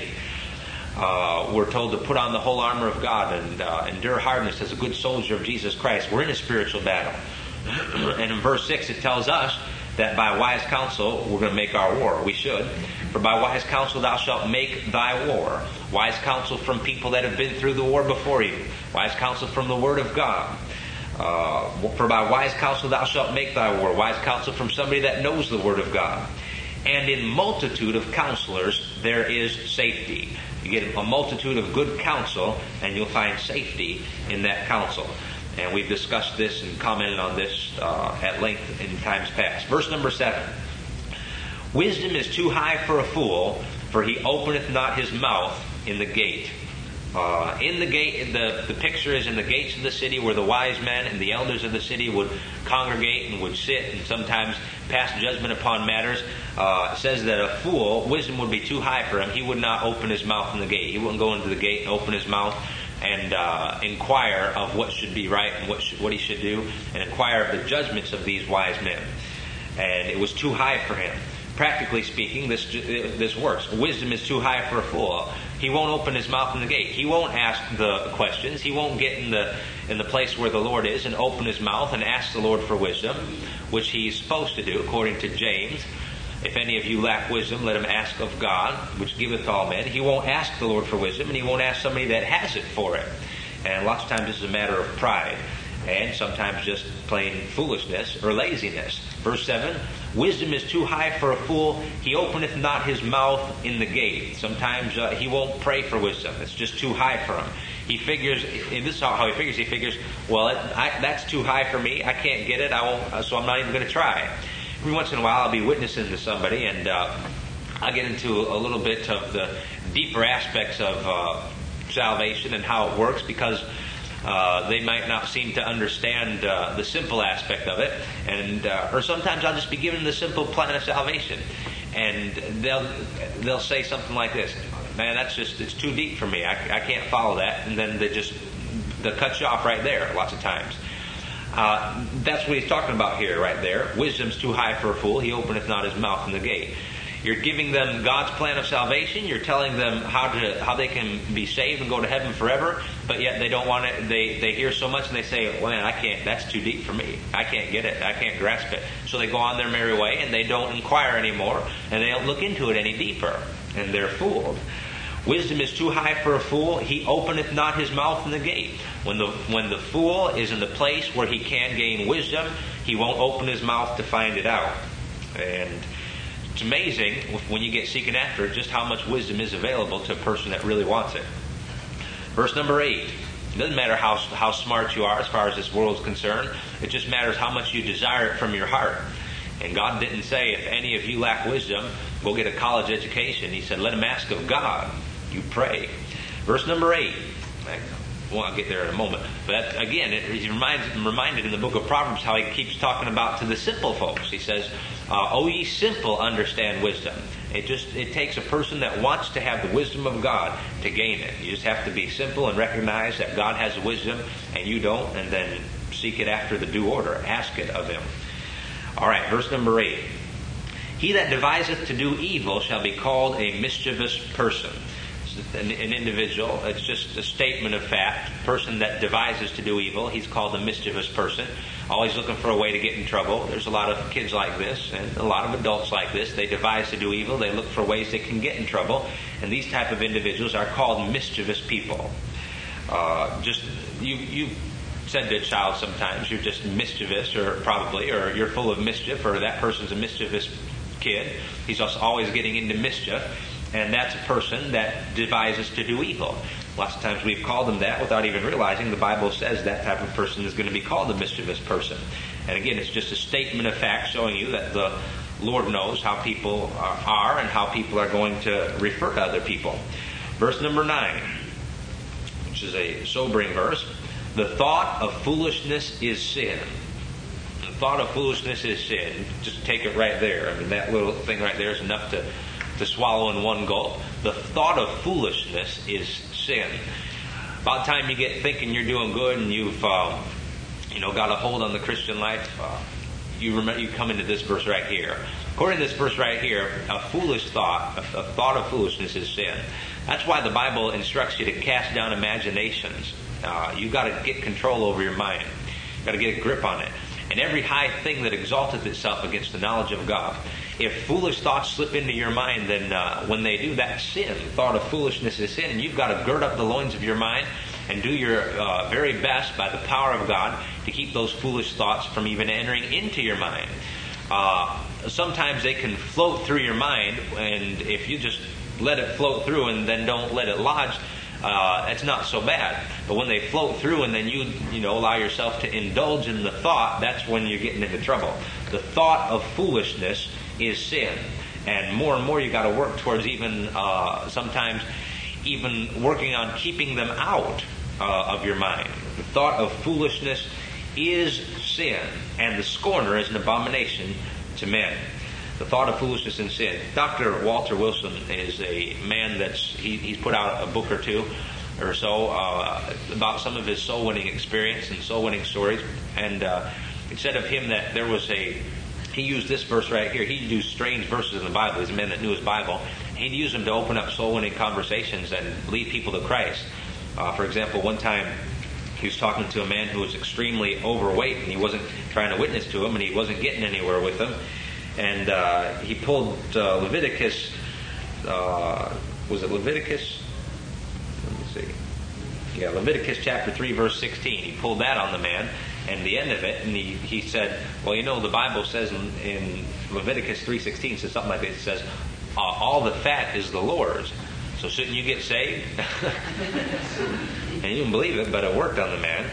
Uh, we're told to put on the whole armor of God and uh, endure hardness as a good soldier of Jesus Christ. We're in a spiritual battle. And in verse six it tells us that by wise counsel we're going to make our war. We should. For by wise counsel thou shalt make thy war. Wise counsel from people that have been through the war before you. Wise counsel from the Word of God. Uh, for by wise counsel thou shalt make thy war. Wise counsel from somebody that knows the Word of God. And in multitude of counselors there is safety. You get a multitude of good counsel and you'll find safety in that counsel. And we've discussed this and commented on this uh, at length in times past. Verse number seven. Wisdom is too high for a fool, for he openeth not his mouth in the gate. Uh, in the gate, the, the picture is in the gates of the city where the wise men and the elders of the city would congregate and would sit and sometimes pass judgment upon matters. Uh, it says that a fool, wisdom would be too high for him. He would not open his mouth in the gate. He wouldn't go into the gate and open his mouth and uh, inquire of what should be right and what should, what he should do, and inquire of the judgments of these wise men. And it was too high for him. Practically speaking, this this works. Wisdom is too high for a fool. He won't open his mouth in the gate. He won't ask the questions. He won't get in the in the place where the Lord is and open his mouth and ask the Lord for wisdom, which he's supposed to do according to James. If any of you lack wisdom, let him ask of God, which giveth all men. He won't ask the Lord for wisdom, and he won't ask somebody that has it for it. And lots of times this is a matter of pride, and sometimes just plain foolishness or laziness. Verse seven, wisdom is too high for a fool. He openeth not his mouth in the gate. Sometimes uh, he won't pray for wisdom. It's just too high for him. He figures, and this is how he figures, he figures, well, it, I, that's too high for me. I can't get it, I won't, so I'm not even going to try. Every once in a while I'll be witnessing to somebody, and uh, I'll get into a little bit of the deeper aspects of uh, salvation and how it works, because Uh, they might not seem to understand uh, the simple aspect of it, and uh, or sometimes I'll just be given the simple plan of salvation, and they'll they'll say something like this: "Man, that's just it's too deep for me. I, I can't follow that." And then they just they'll cut you off right there. Lots of times, uh, that's what he's talking about here, right there. Wisdom's too high for a fool; he openeth not his mouth in the gate. You're giving them God's plan of salvation. You're telling them how to how they can be saved and go to heaven forever. But yet they don't want it. They they hear so much and they say, "Well, man, I can't. That's too deep for me. I can't get it. I can't grasp it." So they go on their merry way and they don't inquire anymore, and they don't look into it any deeper, and they're fooled. Wisdom is too high for a fool. He openeth not his mouth in the gate. When the when the fool is in the place where he can gain wisdom, he won't open his mouth to find it out. And it's amazing when you get seeking after it just how much wisdom is available to a person that really wants it. Verse number eight. It doesn't matter how how smart you are as far as this world is concerned. It just matters how much you desire it from your heart. And God didn't say, if any of you lack wisdom, go get a college education. He said, let him ask of God. You pray. Verse number eight. Well, I'll get there in a moment. But again, it, he's reminds, reminded in the book of Proverbs how he keeps talking about to the simple folks. He says, uh, "O ye simple, understand wisdom." It just it takes a person that wants to have the wisdom of God to gain it. You just have to be simple and recognize that God has wisdom and you don't, and then seek it after the due order. Ask it of him. All right, verse number eight. He that deviseth to do evil shall be called a mischievous person. An, an individual, it's just a statement of fact. A person that devises to do evil, he's called a mischievous person. Always looking for a way to get in trouble. There's a lot of kids like this, and a lot of adults like this. They devise to do evil. They look for ways they can get in trouble. And these type of individuals are called mischievous people. Uh, just you you said to a child sometimes, you're just mischievous, or probably, or you're full of mischief, or that person's a mischievous kid. He's just always getting into mischief. And that's a person that devises to do evil. Lots of times we've called them that without even realizing the Bible says that type of person is going to be called a mischievous person. And again, it's just a statement of fact showing you that the Lord knows how people are and how people are going to refer to other people. Verse number nine, which is a sobering verse. The thought of foolishness is sin. The thought of foolishness is sin. Just take it right there. I mean, that little thing right there is enough to, to swallow in one gulp. The thought of foolishness is sin. About the time you get thinking you're doing good and you've um, you know, got a hold on the Christian life, uh, you remember, you come into this verse right here. According to this verse right here, a foolish thought, a, a thought of foolishness is sin. That's why the Bible instructs you to cast down imaginations. Uh, you've got to get control over your mind. You've got to get a grip on it. And every high thing that exalteth itself against the knowledge of God. If foolish thoughts slip into your mind, then uh, when they do, that's sin. The thought of foolishness is sin. And you've got to gird up the loins of your mind and do your uh, very best by the power of God to keep those foolish thoughts from even entering into your mind. Uh, sometimes they can float through your mind, and if you just let it float through and then don't let it lodge, uh, that's not so bad. But when they float through and then you you know allow yourself to indulge in the thought, that's when you're getting into trouble. The thought of foolishness is sin, and more and more you got to work towards even uh, sometimes even working on keeping them out uh, of your mind. The thought of foolishness is sin, and the scorner is an abomination to men. The thought of foolishness and sin. Doctor Walter Wilson is a man that's he, he's put out a book or two or so uh, about some of his soul-winning experience and soul-winning stories. And uh, it said of him that there was a he used this verse right here. He used strange verses in the Bible. He's a man that knew his Bible. He'd use them to open up soul-winning conversations and lead people to Christ. Uh, for example, one time he was talking to a man who was extremely overweight, and he wasn't trying to witness to him, and he wasn't getting anywhere with him. And uh, he pulled uh, Leviticus, uh, was it Leviticus? Let me see. Yeah, Leviticus chapter three, verse sixteen. He pulled that on the man, and the end of it, and he, he said, well, you know, the Bible says in, in Leviticus three sixteen, says something like this. It says, uh, all the fat is the Lord's. So shouldn't you get saved? And you didn't believe it, but it worked on the man.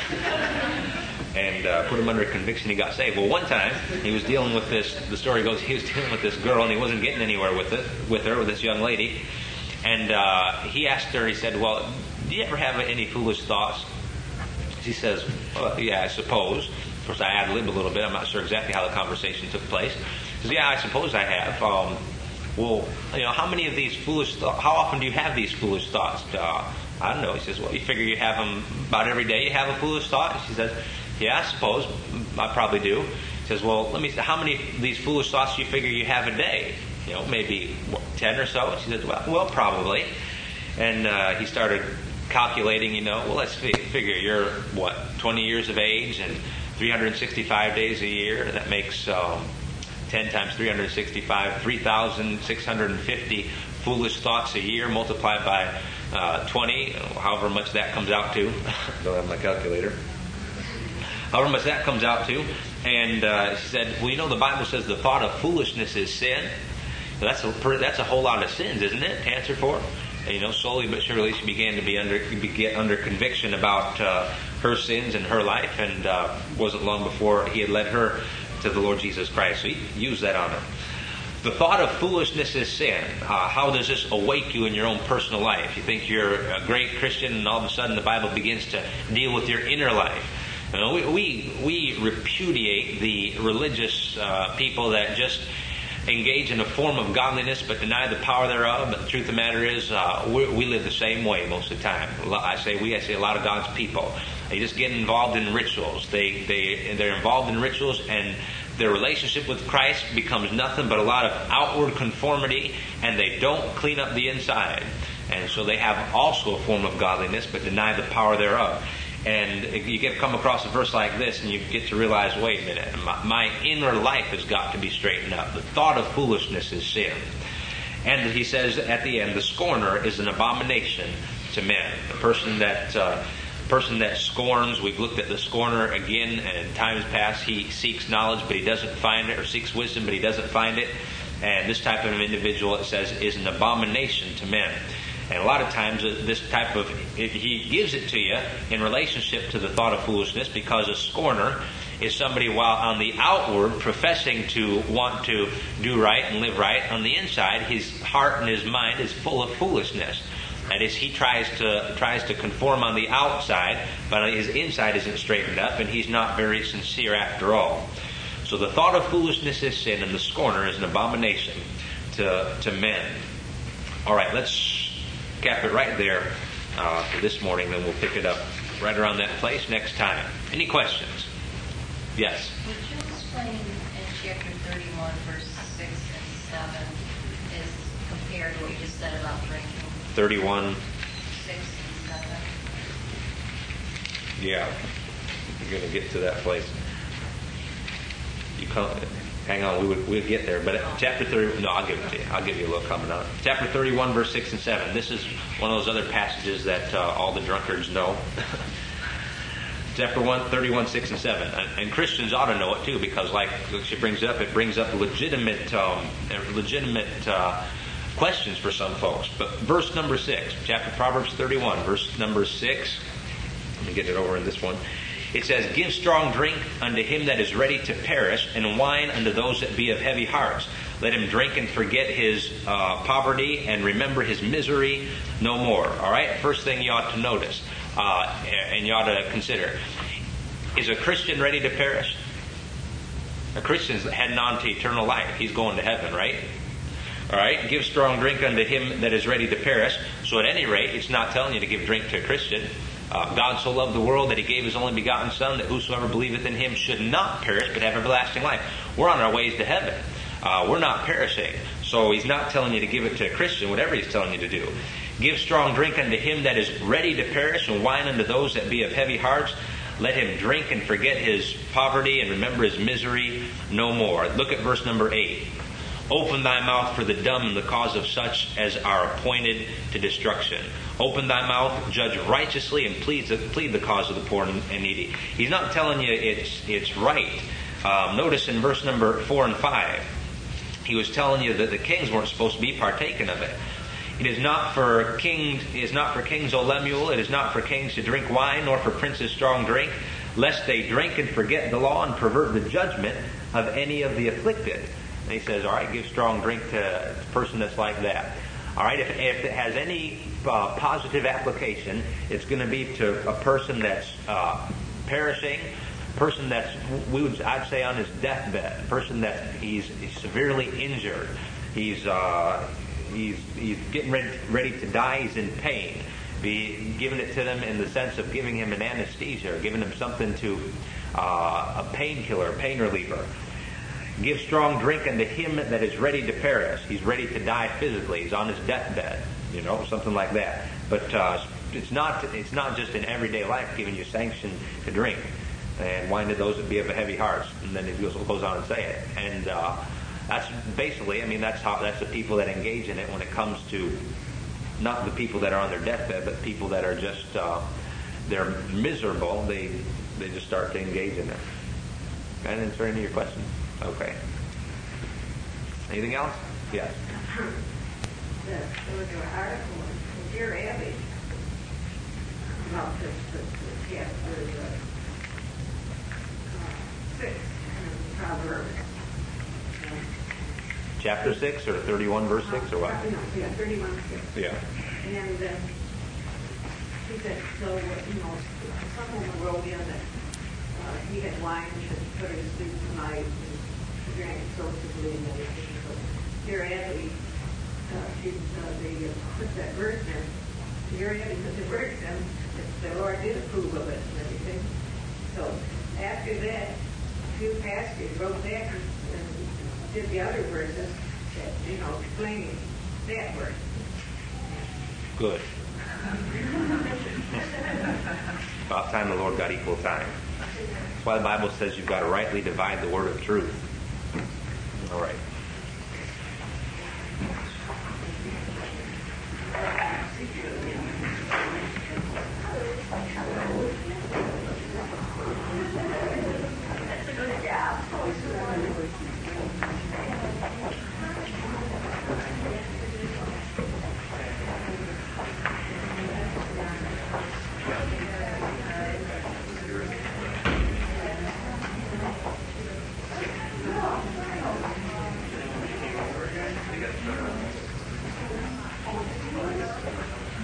And uh, put him under conviction, he got saved. Well, one time, he was dealing with this, the story goes, he was dealing with this girl, and he wasn't getting anywhere with it, with her, with this young lady. And uh, he asked her, he said, well, do you ever have any foolish thoughts? She says, well, yeah, I suppose. Of course, I ad-libbed a little bit. I'm not sure exactly how the conversation took place. He says, yeah, I suppose I have. Um, well, you know, how many of these foolish thoughts, how often do you have these foolish thoughts? Uh, I don't know. He says, well, you figure you have them about every day you have a foolish thought? And she says, yeah, I suppose. I probably do. He says, well, let me see, how many of these foolish thoughts do you figure you have a day? You know, maybe what, ten or so? She says, well, well probably. And uh, he started calculating, you know, well, let's figure you're, what, twenty years of age and three hundred sixty-five days a year. That makes um, ten times three hundred sixty-five, three thousand six hundred fifty foolish thoughts a year multiplied by uh, twenty, however much that comes out to. Don't have my calculator. However much that comes out to. And uh, she said, well, you know, the Bible says the thought of foolishness is sin. So that's a, that's a whole lot of sins, isn't it, to answer for? And, you know, slowly but surely she began to be under get under conviction about uh, her sins and her life. And uh, wasn't long before he had led her to the Lord Jesus Christ. So he used that on her. The thought of foolishness is sin. Uh, how does this awake you in your own personal life? You think you're a great Christian, and all of a sudden the Bible begins to deal with your inner life. You know, we, we we repudiate the religious uh, people that just engage in a form of godliness but deny the power thereof. But the truth of the matter is, uh, we, we live the same way most of the time. I say we, I say a lot of God's people. They just get involved in rituals. They they they're involved in rituals, and their relationship with Christ becomes nothing but a lot of outward conformity, and they don't clean up the inside. And so they have also a form of godliness but deny the power thereof. And you get come across a verse like this, and you get to realize, wait a minute, my, my inner life has got to be straightened up. The thought of foolishness is sin. And he says at the end, the scorner is an abomination to men. The person that uh, person that scorns. We've looked at the scorner again, and in times past he seeks knowledge but he doesn't find it, or seeks wisdom but he doesn't find it. And this type of individual, it says, is an abomination to men. And a lot of times uh, this type of, it, he gives it to you in relationship to the thought of foolishness, because a scorner is somebody, while on the outward professing to want to do right and live right, on the inside his heart and his mind is full of foolishness. That is, he tries to tries to conform on the outside, but his inside isn't straightened up, and he's not very sincere after all. So the thought of foolishness is sin, and the scorner is an abomination to to men. All right, let's cap it right there uh, for this morning, then we'll pick it up right around that place next time. Any questions? Yes? Would you explain in chapter thirty-one, verse six and seven, as compared to what you just said about drinking? thirty-one. six and seven. Yeah. You're going to get to that place. You come, hang on, we would, we'll get there. But chapter thirty, no, I'll give it to you. I'll give you a little comment on it. Chapter thirty-one, verse six and seven. This is one of those other passages that uh, all the drunkards know. Chapter one, thirty-one, six and seven. And, and Christians ought to know it too, because like she brings up, it brings up legitimate, um, legitimate uh, questions for some folks. But verse number six, chapter Proverbs thirty-one, verse number six. Let me get it over in this one. It says, "Give strong drink unto him that is ready to perish, and wine unto those that be of heavy hearts. Let him drink and forget his uh, poverty, and remember his misery no more." All right? First thing you ought to notice, uh, and you ought to consider, is a Christian ready to perish? A Christian's heading on to eternal life. He's going to heaven, right? All right? Give strong drink unto him that is ready to perish. So at any rate, it's not telling you to give drink to a Christian. Uh, God so loved the world that he gave his only begotten Son, that whosoever believeth in him should not perish, but have everlasting life. We're on our ways to heaven. Uh, we're not perishing. So he's not telling you to give it to a Christian, whatever he's telling you to do. Give strong drink unto him that is ready to perish, and wine unto those that be of heavy hearts. Let him drink and forget his poverty, and remember his misery no more. Look at verse number eight. "Open thy mouth for the dumb and the cause of such as are appointed to destruction. Open thy mouth, judge righteously, and plead the, plead the cause of the poor and needy." He's not telling you it's it's right. Um, notice in verse number four and five, he was telling you that the kings weren't supposed to be partaking of it. It is not for kings. It is not for kings, O Lemuel. It is not for kings to drink wine, nor for princes strong drink, lest they drink and forget the law and pervert the judgment of any of the afflicted. And he says, all right, give strong drink to a person that's like that. All right, if, if it has any uh, positive application, it's going to be to a person that's uh, perishing, a person that's, we would, I'd say, on his deathbed, a person that he's, he's severely injured, he's uh, he's he's getting ready, ready to die, he's in pain. Be giving it to them in the sense of giving him an anesthesia, or giving him something to uh, a painkiller, pain reliever. Give strong drink unto him that is ready to perish. He's ready to die physically. He's on his deathbed, you know, something like that. But uh, it's not it's not just in everyday life giving you sanction to drink. And wine to those that be of a heavy hearts. And then he goes, goes on and say it. And uh, that's basically, I mean, that's how that's the people that engage in it when it comes to not the people that are on their deathbed, but people that are just uh, they're miserable. They they just start to engage in it. And answer any of your questions. Okay. Anything else? Yes. There was an article in Dear Abby about this, this, this chapter uh, six in Proverbs. Chapter six or thirty-one verse six or what? No, yeah, thirty-one six. Yeah. And uh, he said, so, uh, you know, someone wrote in that uh, he had wine to put his sleep tonight, and he drank sociably and everything. So Dear Abby, uh, she, uh, they uh, put that verse in. Dear Abby put the verse in. The Lord did approve of it and everything. So after that, a few pastors wrote back and, and did the other verses that, you know, explaining that verse. Good. About time the Lord got equal time. That's why the Bible says you've got to rightly divide the word of truth. All right.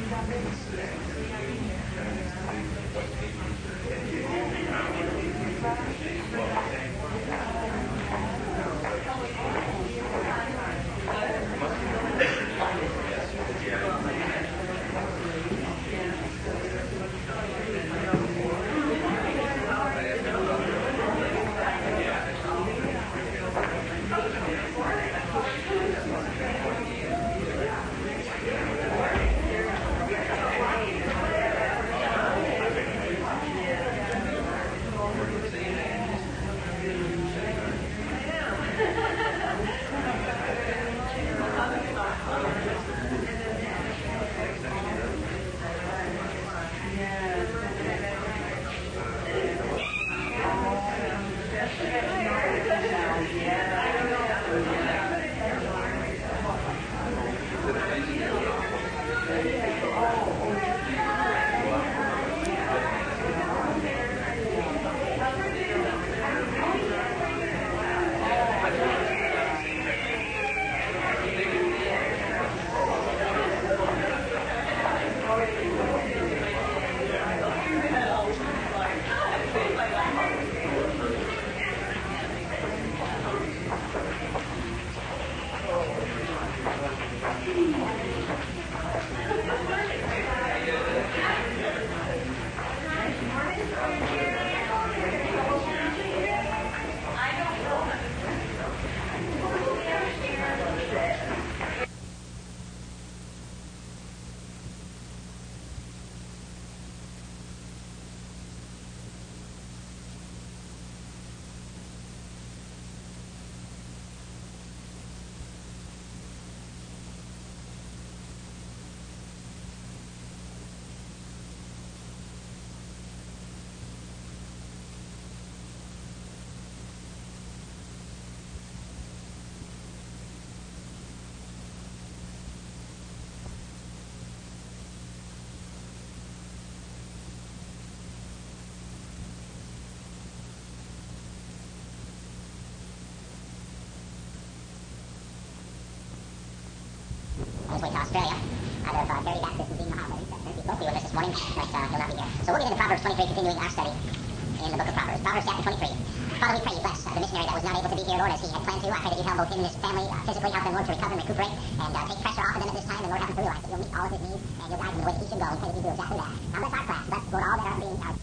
on his way to Australia out of uh, Barry Baptist in Dean, Ohio. But he's supposed to be with us this morning, but uh, he'll not be here. So we'll get into Proverbs twenty-three, continuing our study in the book of Proverbs. Proverbs chapter twenty-three. Father, we pray you bless uh, the missionary that was not able to be here, Lord, as he had planned to. I pray that you help both him and his family uh, physically, help them, Lord, to recover and recuperate, and uh, take pressure off of them at this time, and Lord, help them to realize that you'll meet all of his needs, and you'll guide him in the way that he should go, and pray that you do exactly that. Now bless our class. Bless, Lord, all that are being uh,